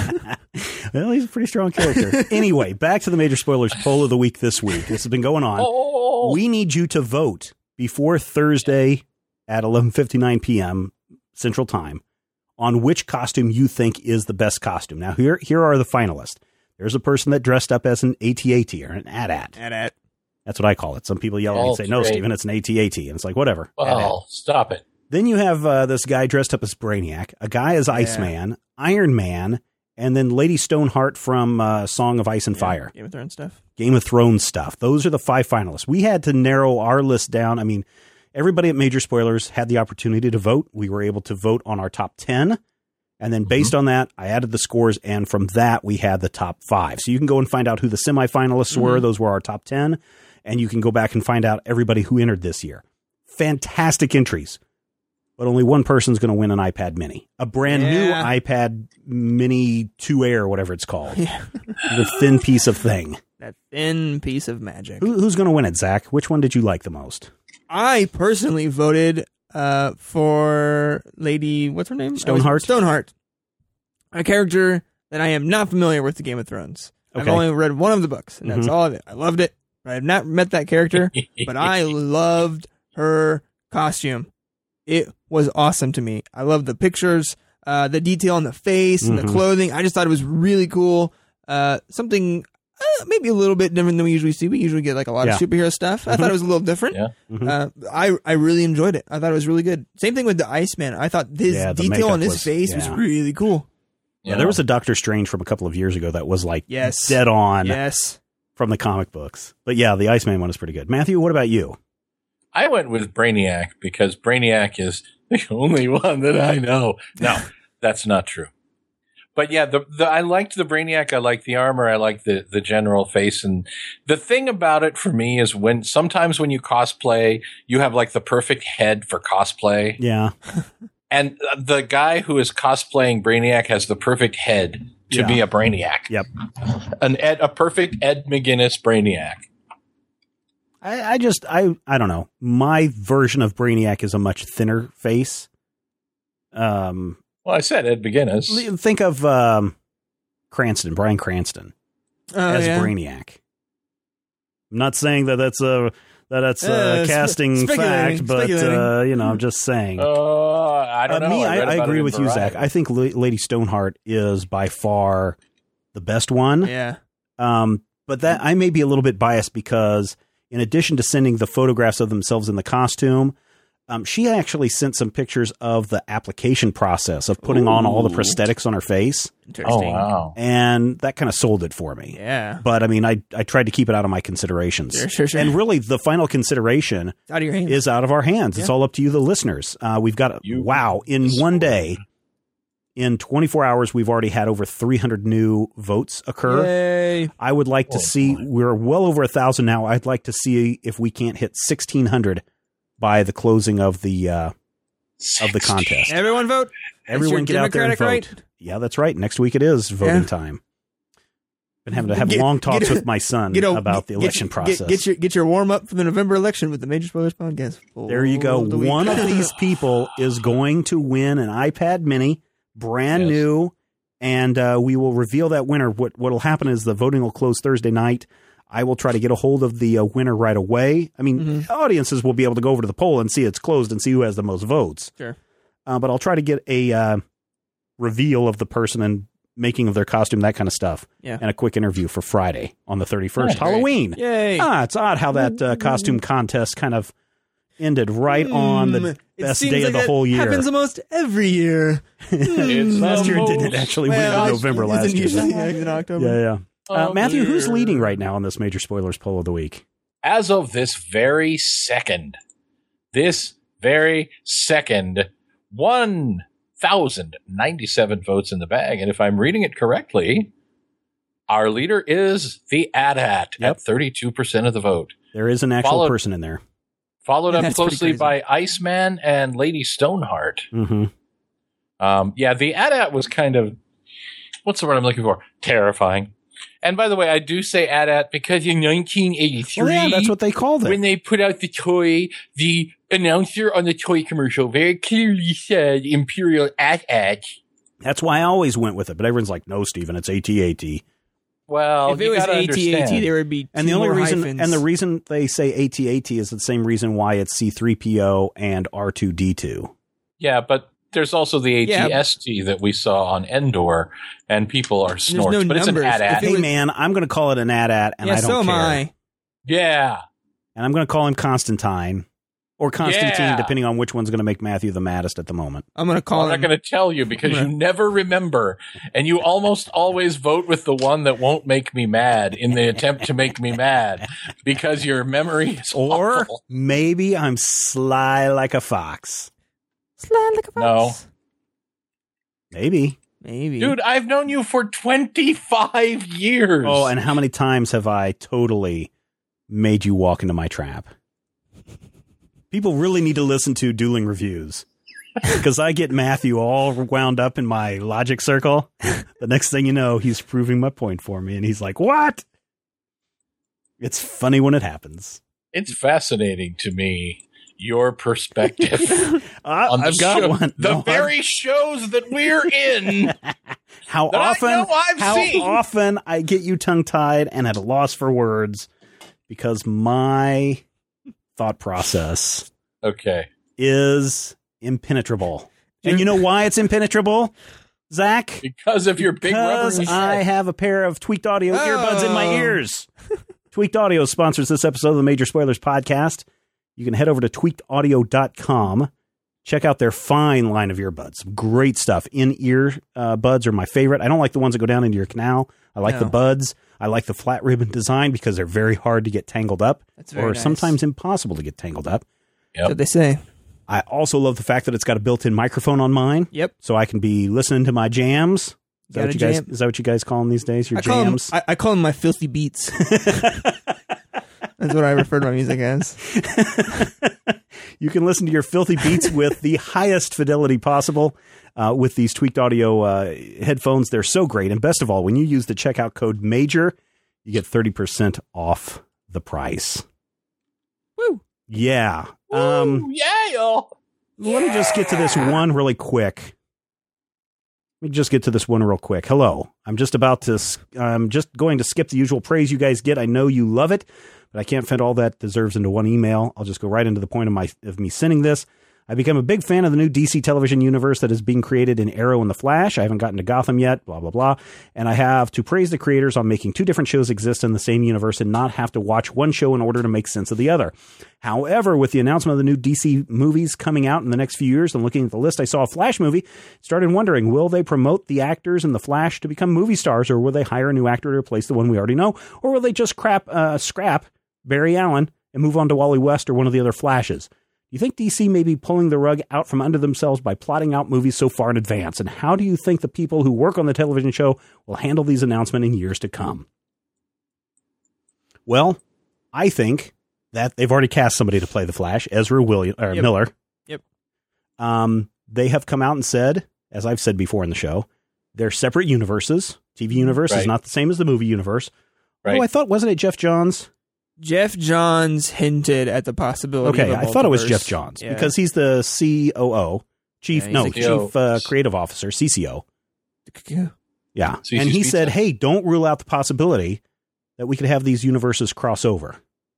Well, he's a pretty strong character. Anyway, back to the Major Spoilers poll of the week this week. This has been going on.
Oh,
We need you to vote before Thursday at eleven fifty-nine p.m. Central Time on which costume you think is the best costume. Now, here here are the finalists. There's a person that dressed up as an A T A T or an A T A T.
at at.
That's what I call it. Some people yell at me and say, no,
Great.
Stephen, it's an A T A T. And it's like, whatever. A T A T.
well, stop it.
Then you have uh, this guy dressed up as Brainiac, a guy as Iceman, Iron Man, and then Lady Stoneheart from uh, Song of Ice and Fire.
Game of Thrones stuff.
Game of Thrones stuff. Those are the five finalists. We had to narrow our list down. I mean, everybody at Major Spoilers had the opportunity to vote. We were able to vote on our top ten. And then based mm-hmm. on that, I added the scores. And from that, we had the top five. So you can go and find out who the semifinalists mm-hmm. were. Those were our top ten. And you can go back and find out everybody who entered this year. Fantastic entries. But only one person's going to win an iPad Mini. A brand
yeah.
new iPad Mini two A or whatever it's called.
Yeah.
The thin piece of thing.
That thin piece of magic.
Who, who's going to win it, Zach? Which one did you like the most?
I personally voted uh, for Lady, what's her name?
Stoneheart.
Stoneheart. A character that I am not familiar with the Game of Thrones.
Okay.
I've only read one of the books, and that's
Mhm.
all of it. I loved it. I have not met that character, but I loved her costume. It was awesome to me. I loved the pictures, uh, the detail on the face and
Mhm.
the clothing. I just thought it was really cool. Uh, something uh, maybe a little bit different than we usually see. We usually get like a lot
Yeah.
of superhero stuff. I
Mhm.
thought it was a little different.
Yeah.
Mhm.
Uh, I I really enjoyed it. I thought it was really good. Same thing with the Iceman. I thought his
Yeah, the
detail on
makeup
his
was-
face was
yeah.
really cool.
Yeah, there was a Doctor Strange from a couple of years ago that was like
Yes.
dead on
Yes.
from the comic books. But yeah, the Iceman one is pretty good. Matthew, what about you?
I went with Brainiac because Brainiac is the only one that I know. No, that's not true. But yeah, the, the I liked the Brainiac. I liked the armor. I liked the, the general face. And the thing about it for me is when sometimes when you cosplay, you have like the perfect head for cosplay.
Yeah.
And the guy who is cosplaying Brainiac has the perfect head to
Yeah.
be a Brainiac.
Yep.
An Ed, a perfect Ed McGuinness Brainiac.
I, I just, I, I don't know. My version of Brainiac is a much thinner face. Um,
Well, I said Ed McGuinness.
think of um, Cranston, Bryan Cranston,
Oh,
as
yeah.
Brainiac. I'm not saying that that's a that that's a
Uh, spe-
casting
speculating,
fact, but
speculating.
uh, you know, I'm just saying.
Uh, I don't
Uh,
know.
me, I,
read
I
about
agree
it in
with you, Zach.
Variety.
I think La- Lady Stoneheart is by far the best one.
Yeah.
Um, but that I may be a little bit biased because in addition to sending the photographs of themselves in the costume, um, she actually sent some pictures of the application process of putting on all the
Ooh.
prosthetics on her face,
Oh,
Interesting.
wow.
and that kind of sold it for me.
Yeah.
But I mean, I I tried to keep it out of my considerations.
Sure, sure, sure.
And really, the final consideration
It's out of your hands.
is out of our hands. It's
Yeah.
all up to you, the listeners. Uh, we've got
You-
wow in one day, in twenty-four hours, we've already had over three hundred new votes occur.
Yay.
I would like to
Oh,
see.
boy.
We're well over a thousand now. I'd like to see if we can't hit sixteen hundred by the closing of the uh, of the contest.
Everyone vote.
Everyone
That's your
get out there and vote.
democratic right.
Yeah, that's right. Next week it is voting
Yeah.
time. Been having to have
Get-
long talks
get-
with my son
Get a-
about the
get-
election
get-
process.
Get, your get your warm up for the November election with the Major Spoilers podcast.
There you go.
All the week.
One of these people is going to win an iPad Mini, brand
Yes.
new, and uh, we will reveal that winner. What what'll happen is the voting will close Thursday night. I will try to get a hold of the uh, winner right away. I mean,
Mhm.
audiences will be able to go over to the poll and see it's closed and see who has the most votes.
Sure.
Uh, but I'll try to get a uh, reveal of the person and making of their costume, that kind of stuff,
Yeah.
and a quick interview for Friday on the thirty-first,
Oh, great.
Halloween.
Yay.
Ah, it's odd how that uh, costume contest kind of ended right on the
Mm,
best
seems
day
like
of the
that
whole year.
Happens almost every year.
It's
last
the
year it
most
didn't actually. We did it in November last
isn't
year.
usually
Yeah,
in October.
yeah. Uh,
Oh,
Matthew, who's
dear.
leading right now on this major spoilers poll of the week?
As of this very second, this very second, one thousand ninety-seven votes in the bag. And if I'm reading it correctly, our leader is the A T A T
Yep.
at thirty-two percent of the vote.
There is an actual
Followed-
person in there.
Followed
Yeah,
up
that's pretty
closely
crazy.
by Iceman and Lady Stoneheart.
Mm-hmm.
Um, yeah, the A T A T was kind of, what's the word I'm looking for? Terrifying. And by the way, I do say A T A T because in nineteen eighty-three,
Well, yeah, that's what they called it.
when they put out the toy, the announcer on the toy commercial very clearly said Imperial A T A T.
That's why I always went with it. But everyone's like, no, Steven, it's A T A T.
Well,
If it
you
was
gotta
A T A T,
understand.
there would be two
And the only
more
reason,
hyphens.
and the reason they say A T A T is the same reason why it's C three P O and R two D two.
Yeah, but there's also the A T S T that we saw on Endor, and people are snorts.
no
but it's an
numbers.
A T A
If
T.
it
Hey,
was-
man, I'm going to call it an A T A T, and
yeah,
I don't
so am
care.
I.
Yeah.
And I'm going to call him Constantine or Constantine,
Yeah.
depending on which one's going to make Matthew the maddest at the moment.
I'm gonna
Well,
call
I'm not
him.
going to tell you because
I'm
you never remember, and you almost always vote with the one that won't make me mad in the attempt to make me mad because your memory is
Or
awful.
maybe I'm sly like a fox.
Slide like a
No.
fox.
Maybe.
Maybe.
Dude, I've known you for twenty-five years.
Oh, and how many times have I totally made you walk into my trap? People really need to listen to Dueling Reviews because I get Matthew all wound up in my logic circle. The next thing you know, he's proving my point for me, and he's like, "What?" It's funny when it happens.
It's fascinating to me, your perspective
I,
on the,
I've got
show-
one.
the
No, I've-
very shows that we're in.
how
that I
often?
know I've
how
seen.
often I get you tongue tied and at a loss for words because my thought process
Okay.
is impenetrable. And you know why it's impenetrable, Zach?
Because of your big
Because
rubber
I
head.
have a pair of Tweaked Audio earbuds in my
Oh.
ears. Tweaked Audio sponsors this episode of the Major Spoilers Podcast. You can head over to tweaked audio dot com. Check out their fine line of earbuds. Great stuff. In-ear uh, buds are my favorite. I don't like the ones that go down into your canal. I like the
No.
buds. I like the flat ribbon design because they're very hard to get tangled up
That's very
or
nice.
sometimes impossible to get tangled up.
That's what they say.
I also love the fact that it's got a built-in microphone on mine,
Yep.
so I can be listening to my jams. Is that,
Got
what
a
you guys,
jam.
is that what you guys call them these days? Your
I call, them,
jams?
I, I call them my filthy beats. That's what I refer to my music as.
You can listen to your filthy beats with the highest fidelity possible uh, with these Tweaked Audio uh, headphones. They're so great. And best of all, when you use the checkout code MAJOR, you get thirty percent off the price.
Woo.
Yeah. Um,
Ooh, yeah.
Let me just get to this one really quick. Let me just get to this one real quick. Hello. I'm just about to, s- I'm just going to skip the usual praise you guys get. I know you love it, but I can't fit all that deserves into one email. I'll just go right into the point of my, of me sending this. I become a big fan of the new D C television universe that is being created in Arrow and The Flash. I haven't gotten to Gotham yet, blah, blah, blah. And I have to praise the creators on making two different shows exist in the same universe and not have to watch one show in order to make sense of the other. However, with the announcement of the new D C movies coming out in the next few years and looking at the list, I saw a Flash movie, started wondering, will they promote the actors in The Flash to become movie stars, or will they hire a new actor to replace the one we already know, or will they just crap, uh, scrap Barry Allen and move on to Wally West or one of the other Flashes? Do you think D C may be pulling the rug out from under themselves by plotting out movies so far in advance? And how do you think the people who work on the television show will handle these announcements in years to come? Well, I think that they've already cast somebody to play the Flash, Ezra William, or
Yep.
Miller.
Yep.
Um, they have come out and said, as I've said before in the show, they're separate universes. T V universe is
Right.
not the same as the movie universe.
Right.
Oh, I thought, wasn't it Jeff Johns?
Jeff Johns hinted at the possibility
Okay,
of a
I thought it was
multiverse.
Jeff Johns
Yeah.
because he's the C O O, chief,
Yeah, he's
no,
the
chief uh, creative officer, C C O.
Yeah.
Yeah.
C C's
and he
Pizza.
said, hey, don't rule out the possibility that we could have these universes cross over.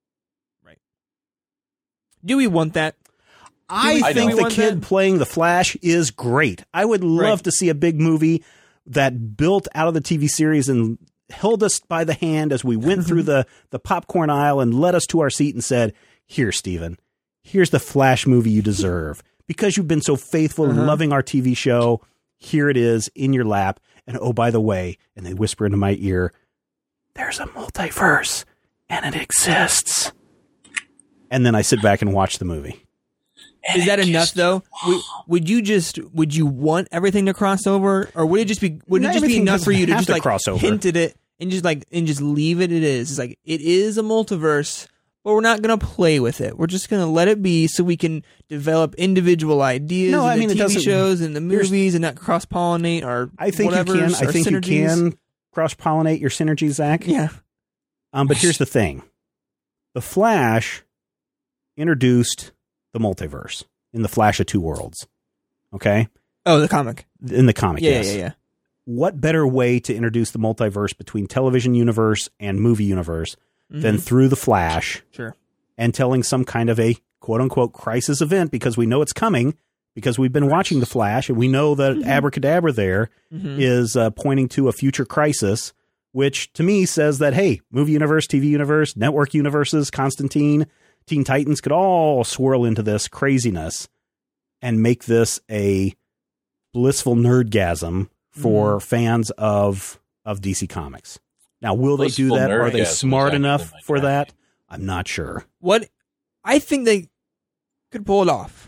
Do we want that?
I
I
think
don't.
the
Want
kid
that?
playing the Flash is great. I would love
Right.
to see a big movie that built out of the T V series and held us by the hand as we went through the, the popcorn aisle and led us to our seat and said, here, Steven, here's the Flash movie you deserve. because you've been so faithful and
Uh-huh.
loving our T V show, here it is in your lap. And oh, by the way, and they whisper into my ear, there's a multiverse and it exists. And then I sit back and watch the movie.
Is that enough though? Would, would you just would you want everything to cross over, or would it just be would
Not
it just be
everything
enough for
doesn't
you to
have
just
to
like
cross over.
hint at it and just like and just leave it? It is. It's like it is a multiverse, but we're not going to play with it. We're just going to let it be so we can develop individual ideas
No,
in
I
the
mean, it
T V
doesn't-
shows and the
there's-
movies and not cross pollinate or
I think you
whatever.
can. I think you can cross pollinate your synergy, Zach.
Yeah.
Um, but here's the thing: the Flash introduced the multiverse in the Flash of Two Worlds. Okay,
Oh, the comic.
in the comic.
Yeah,
yes.
yeah, yeah, yeah.
What better way to introduce the multiverse between television universe and movie universe than
Mhm.
through the Flash
Sure.
and telling some kind of a quote unquote crisis event, because we know it's coming because we've been watching the Flash and we know that
Mhm.
abracadabra there
Mhm.
is uh, pointing to a future crisis, which to me says that, hey, movie universe, T V universe, network universes, Constantine, Teen Titans could all swirl into this craziness and make this a blissful nerdgasm for fans of of D C Comics. Now, will they do
Blissful
that? Are they
nerdgasm is
smart
actually
enough
my
for
favorite.
that? I'm not sure.
What I think they could pull it off.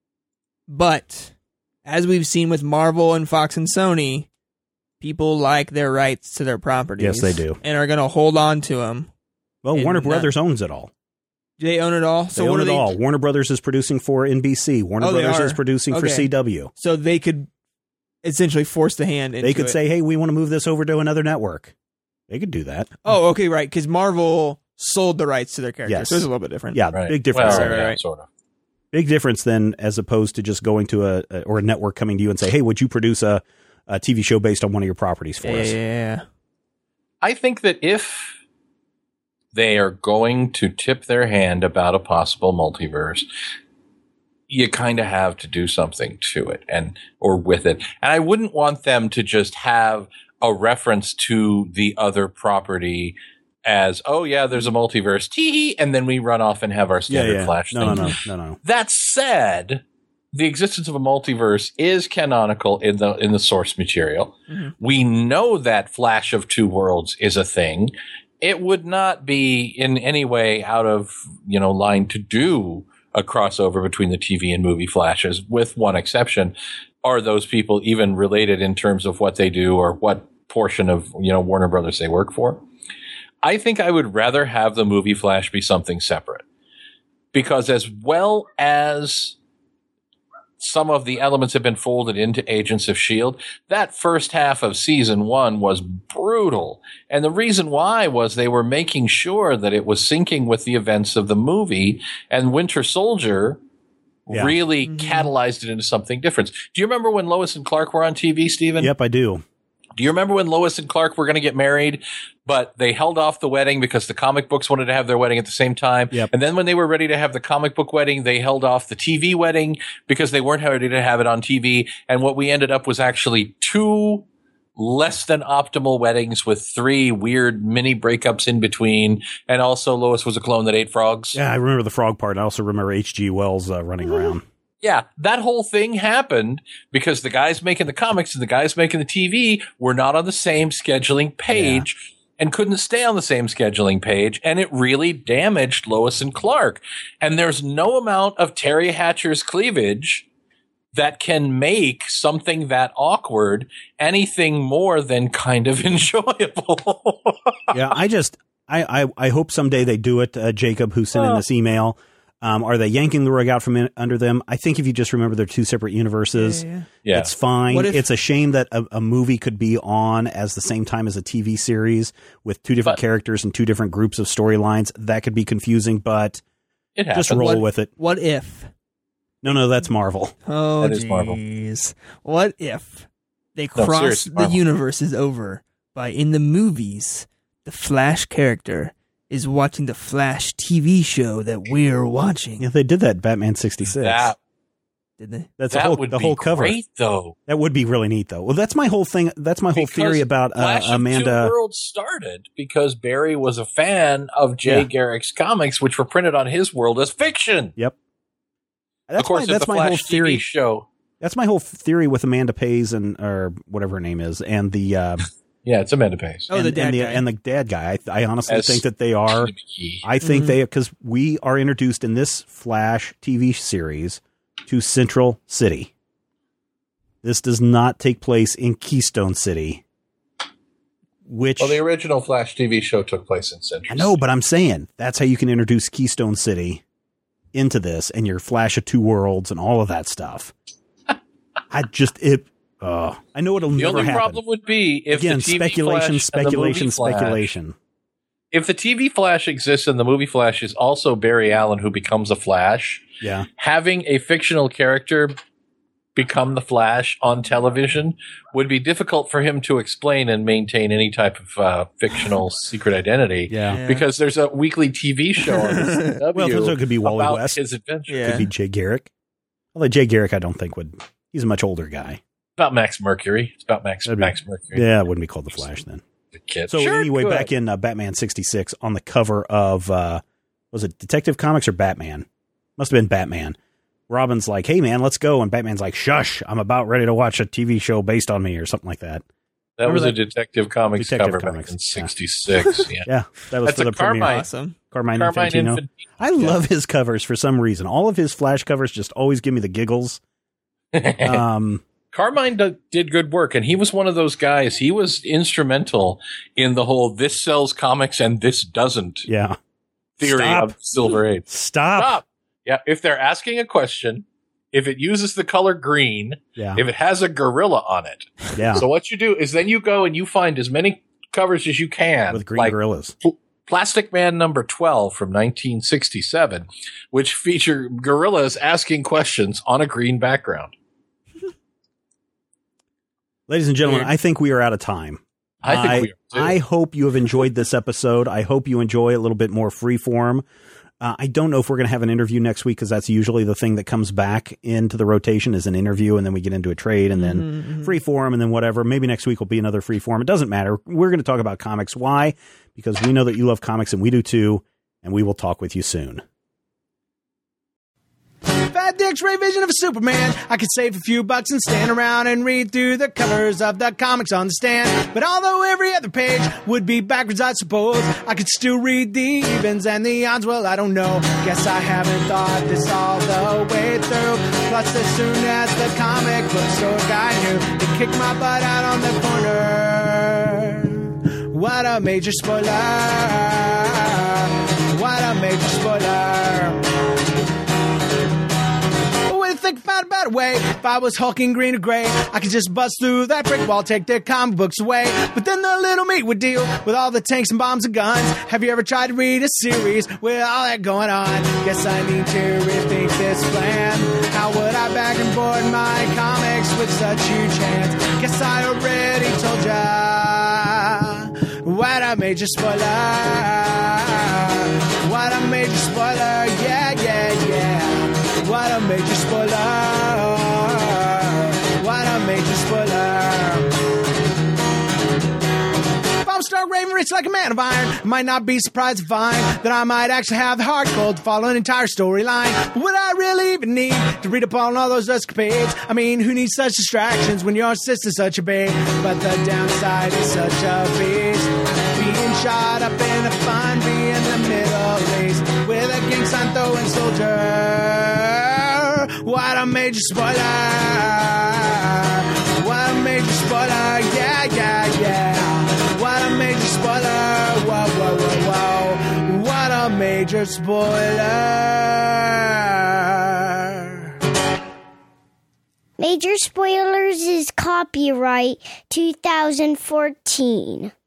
But as we've seen with Marvel and Fox and Sony, people like their rights to their properties.
Yes, they do.
And are going to hold on to them.
Well,
And
Warner
not-
Brothers owns it all.
They own it all.
They
So what
own
are
it
they,
all. Warner Brothers is producing for N B C. Warner
Oh, they
Brothers
are?
is producing for
Okay.
C W.
So they could essentially force the hand into
They could
it.
say, hey, we want to move this over to another network. They could do that.
Oh, okay, right. Because Marvel sold the rights to their characters.
Yes.
So it's a little bit different.
Yeah,
Right.
big difference.
Well,
Right, right,
yeah,
right.
sort of.
Big difference then, as opposed to just going to a, a or a network coming to you and say, hey, would you produce a, a T V show based on one of your properties for
Yeah,
us?
yeah, yeah.
I think that if they are going to tip their hand about a possible multiverse, you kind of have to do something to it and or with it. And I wouldn't want them to just have a reference to the other property as, oh yeah, there's a multiverse, tee, and then we run off and have our
Yeah,
standard
yeah.
Flash
No,
thing.
no, no, no, no.
That said, the existence of a multiverse is canonical in the in the source material.
Mhm.
We know that Flash of Two Worlds is a thing. It would not be in any way out of, you know, line to do a crossover between the T V and movie Flashes, with one exception. Are those people even related in terms of what they do or what portion of, you know, Warner Brothers they work for? I think I would rather have the movie Flash be something separate, because as well as some of the elements have been folded into Agents of S H I E L D, that first half of season one was brutal. And the reason why was they were making sure that it was syncing with the events of the movie, and Winter Soldier
Yeah.
really
Mhm.
catalyzed it into something different. Do you remember when Lois and Clark were on T V, Stephen?
Yep, I do.
Do you remember when Lois and Clark were going to get married, but they held off the wedding because the comic books wanted to have their wedding at the same time?
Yep.
And then when they were ready to have the comic book wedding, they held off the T V wedding because they weren't ready to have it on T V. And what we ended up was actually two less than optimal weddings with three weird mini breakups in between. And also Lois was a clone that ate frogs.
Yeah, I remember the frog part. I also remember H G. Wells uh, running around.
Yeah, that whole thing happened because the guys making the comics and the guys making the T V were not on the same scheduling page and couldn't stay on the same scheduling page. And it really damaged Lois and Clark. And there's no amount of Terry Hatcher's cleavage that can make something that awkward anything more than kind of enjoyable.
Yeah, I just, I, I, I hope someday they do it. Uh, Jacob, who sent in
Oh.
this email, um, are they yanking the rug out from in, under them? I think if you just remember they're two separate universes,
Yeah, yeah, yeah.
Yeah.
it's fine.
What if-
It's a shame that a, a movie could be on as the same time as a T V series with two different
But-
characters and two different groups of storylines. That could be confusing, but
It happens.
just roll
What-
with it.
What if?
No, no, that's Marvel.
Oh,
That is Marvel.
jeez. What if they
No,
cross
seriously,
the
Marvel.
universes over by, in the movies, the Flash character is watching the Flash T V show that we're watching?
Yeah, they did that in Batman sixty-six.
That,
Did they?
that's the
that
whole,
would
the
be
whole cover.
great, though.
That would be really neat, though. Well, that's my whole thing. That's my whole
Because
theory about uh,
Flash of Two
Amanda.
Worlds started because Barry was a fan of Jay
Yeah.
Garrick's comics, which were printed on his world as fiction.
Yep. That's
of course,
my,
if
that's
the
my
Flash
whole
T V
theory.
show.
That's my whole theory with Amanda Pays and or whatever her name is, and the uh,
Yeah, it's Amanda Pays.
Oh,
and,
the dad
and the
guy.
and the dad guy. I, I honestly
As
think that they are.
McKee.
I think
Mhm.
they because we are introduced in this Flash T V series to Central City. This does not take place in Keystone City, which
Well, the original Flash T V show took place in Central.
I know, but I'm saying that's how you can introduce Keystone City into this and your Flash of Two Worlds and all of that stuff. I just it. Uh, I know it'll
The
never
only
happen.
problem would be if
Again,
the T V
speculation,
Flash and the
speculation,
movie Flash-
speculation.
If the T V Flash exists and the movie Flash is also Barry Allen who becomes a Flash,
Yeah,
having a fictional character become the Flash on television would be difficult for him to explain and maintain any type of uh, fictional secret identity.
yeah.
Yeah.
Because there's a weekly T V show on the C W
Well, so it could be Wally
about
West.
his adventure.
Yeah.
Could be Jay Garrick. Although Jay Garrick, I don't think would. He's a much older guy.
About Max Mercury. It's about Max
That'd be-
Max Mercury.
Yeah, it wouldn't be called the Flash then.
The kid.
So
Sure,
anyway,
good.
back in uh, Batman sixty-six, on the cover of uh, was it Detective Comics or Batman? Must have been Batman. Robin's like, "Hey man, let's go," and Batman's like, "Shush, I'm about ready to watch a T V show based on me," or something like that.
that was
remember
a Detective Comics
Detective
cover
Comics,
back in
yeah.
sixty-six. Yeah.
Yeah, that was
That's
for
a
the premiere.
Carmine.
Awesome.
Carmine,
Carmine
Infantino.
Infant-
I love his covers for some reason. All of his Flash covers just always give me the giggles. Um,
Carmine d- did good work, and he was one of those guys. He was instrumental in the whole "this sells comics and this doesn't"
yeah.
theory
Stop.
of Silver Age.
Stop.
Stop. Yeah, if they're asking a question, if it uses the color green,
Yeah.
if it has a gorilla on it,
Yeah.
so what you do is then you go and you find as many covers as you can
With green
like
gorillas.
Plastic Man number twelve from nineteen sixty-seven, which feature gorillas asking questions on a green background.
Ladies and gentlemen,
Weird.
I think we are out of time.
I think we are, too.
I hope you have enjoyed this episode. I hope you enjoy a little bit more freeform. Uh, I don't know if we're going to have an interview next week because that's usually the thing that comes back into the rotation is an interview, and then we get into a trade, and then
Mhm, mhm.
freeform, and then whatever. Maybe next week will be another freeform. It doesn't matter. We're going to talk about comics. Why? Because we know that you love comics, and we do too, and we will talk with you soon.
Fat Dick's revision of Superman. I could save a few bucks and stand around and read through the covers of the comics on the stand. But although every other page would be backwards, I suppose I could still read the evens and the odds. Well, I don't know. Guess I haven't thought this all the way through. Plus, as soon as the comic book store guy knew, he kicked my butt out on the corner. What a major spoiler! What a major spoiler! Think about a better way. If I was hulking green or gray, I could just bust through that brick wall, take their comic books away. But then the little meat would deal with all the tanks and bombs and guns. Have you ever tried to read a series with all that going on? Guess I need to rethink this plan. How would I bag and board my comics with such huge hands? Guess I already told ya. What a major spoiler. What a major spoiler. Yeah, yeah, yeah. What a major spoiler. What a major spoiler. If I'm stark raving rich like a man of iron, I might not be surprised to find that I might actually have the heart cold to follow an entire storyline. But would I really even need to read up on all those escapades? I mean, who needs such distractions when your sister's such a babe? But the downside is such a beast. Being shot up in a fun bee in the Middle East with a gang sign throwing soldier. What a major spoiler. What a major spoiler. Yeah, yeah, yeah. What a major spoiler. Whoa, whoa, whoa, whoa. What a major spoiler.
Major Spoilers is copyright two thousand fourteen.